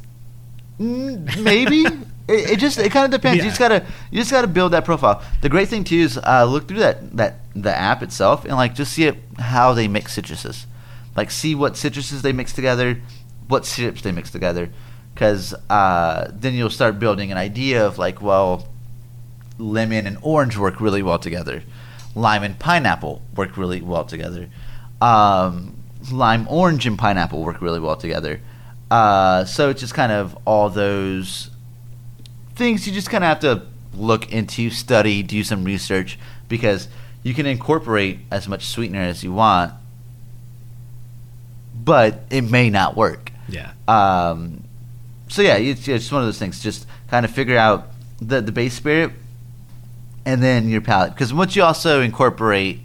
Maybe it, it just it kind of depends. Yeah. You just gotta you just gotta build that profile. The great thing too is uh, look through that, that the app itself and like just see it, how they mix citruses. Like see what citruses they mix together, what syrups they mix together, because uh, then you'll start building an idea of like, well, lemon and orange work really well together. Lime and pineapple work really well together. Um, lime, orange, and pineapple work really well together. Uh, so it's just kind of all those things you just kind of have to look into, study, do some research, because you can incorporate as much sweetener as you want, but it may not work. Yeah. Um, so yeah, it's, it's one of those things. Just kind of figure out the, the base spirit, and then your palate. Because once you also incorporate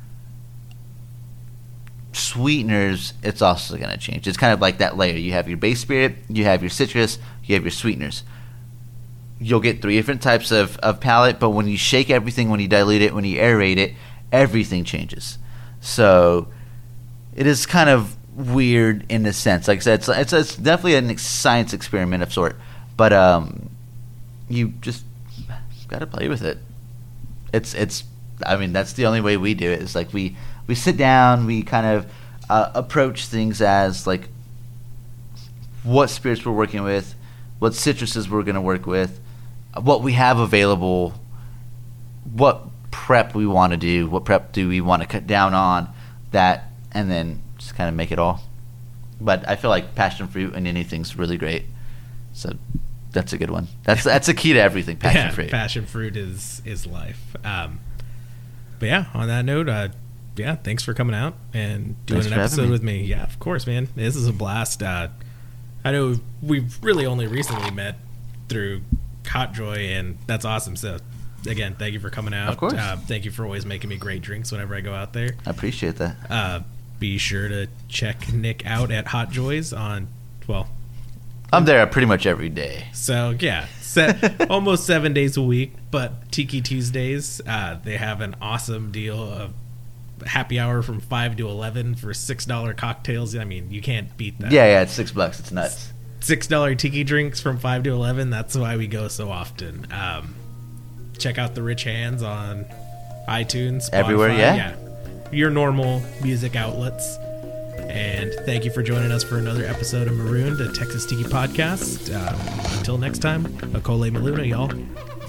sweeteners, it's also going to change. It's kind of like that layer. You have your base spirit, you have your citrus, you have your sweeteners. You'll get three different types of, of palate, but when you shake everything, when you dilute it, when you aerate it, everything changes. So it is kind of weird in a sense. Like I said, it's, it's, it's definitely a science experiment of sort, but um, you just got to play with it. It's it's. I mean, that's the only way we do it. It's like we, we sit down, we kind of uh, approach things as like what spirits we're working with, what citruses we're going to work with, what we have available, what prep we want to do, what prep do we want to cut down on, that, and then just kind of make it all. But I feel like passion fruit and anything's really great. So that's a good one. That's that's a key to everything. Passion yeah, fruit. Passion fruit is is life. Um, but yeah, on that note, uh, yeah, thanks for coming out and doing Thanks an for having episode me. with me. Yeah, of course, man. This is a blast. Uh, I know we've really only recently met through Hot Joy, and that's awesome. So again, thank you for coming out. Of course. Uh, thank you for always making me great drinks whenever I go out there. I appreciate that. Uh, be sure to check Nick out at Hot Joys on, well, I'm there pretty much every day. so yeah, se- almost seven days a week. But Tiki Tuesdays, uh, they have an awesome deal of happy hour from five to eleven for six dollar cocktails. I mean, you can't beat that. Yeah, yeah, it's six bucks. It's nuts. Six dollar tiki drinks from five to eleven. That's why we go so often. Um, check out the Rich Hands on iTunes, Spotify, Everywhere, yeah. your normal music outlets. And thank you for joining us for another episode of Marooned, a Texas Tiki podcast. Uh, until next time, Akole Maluna, y'all.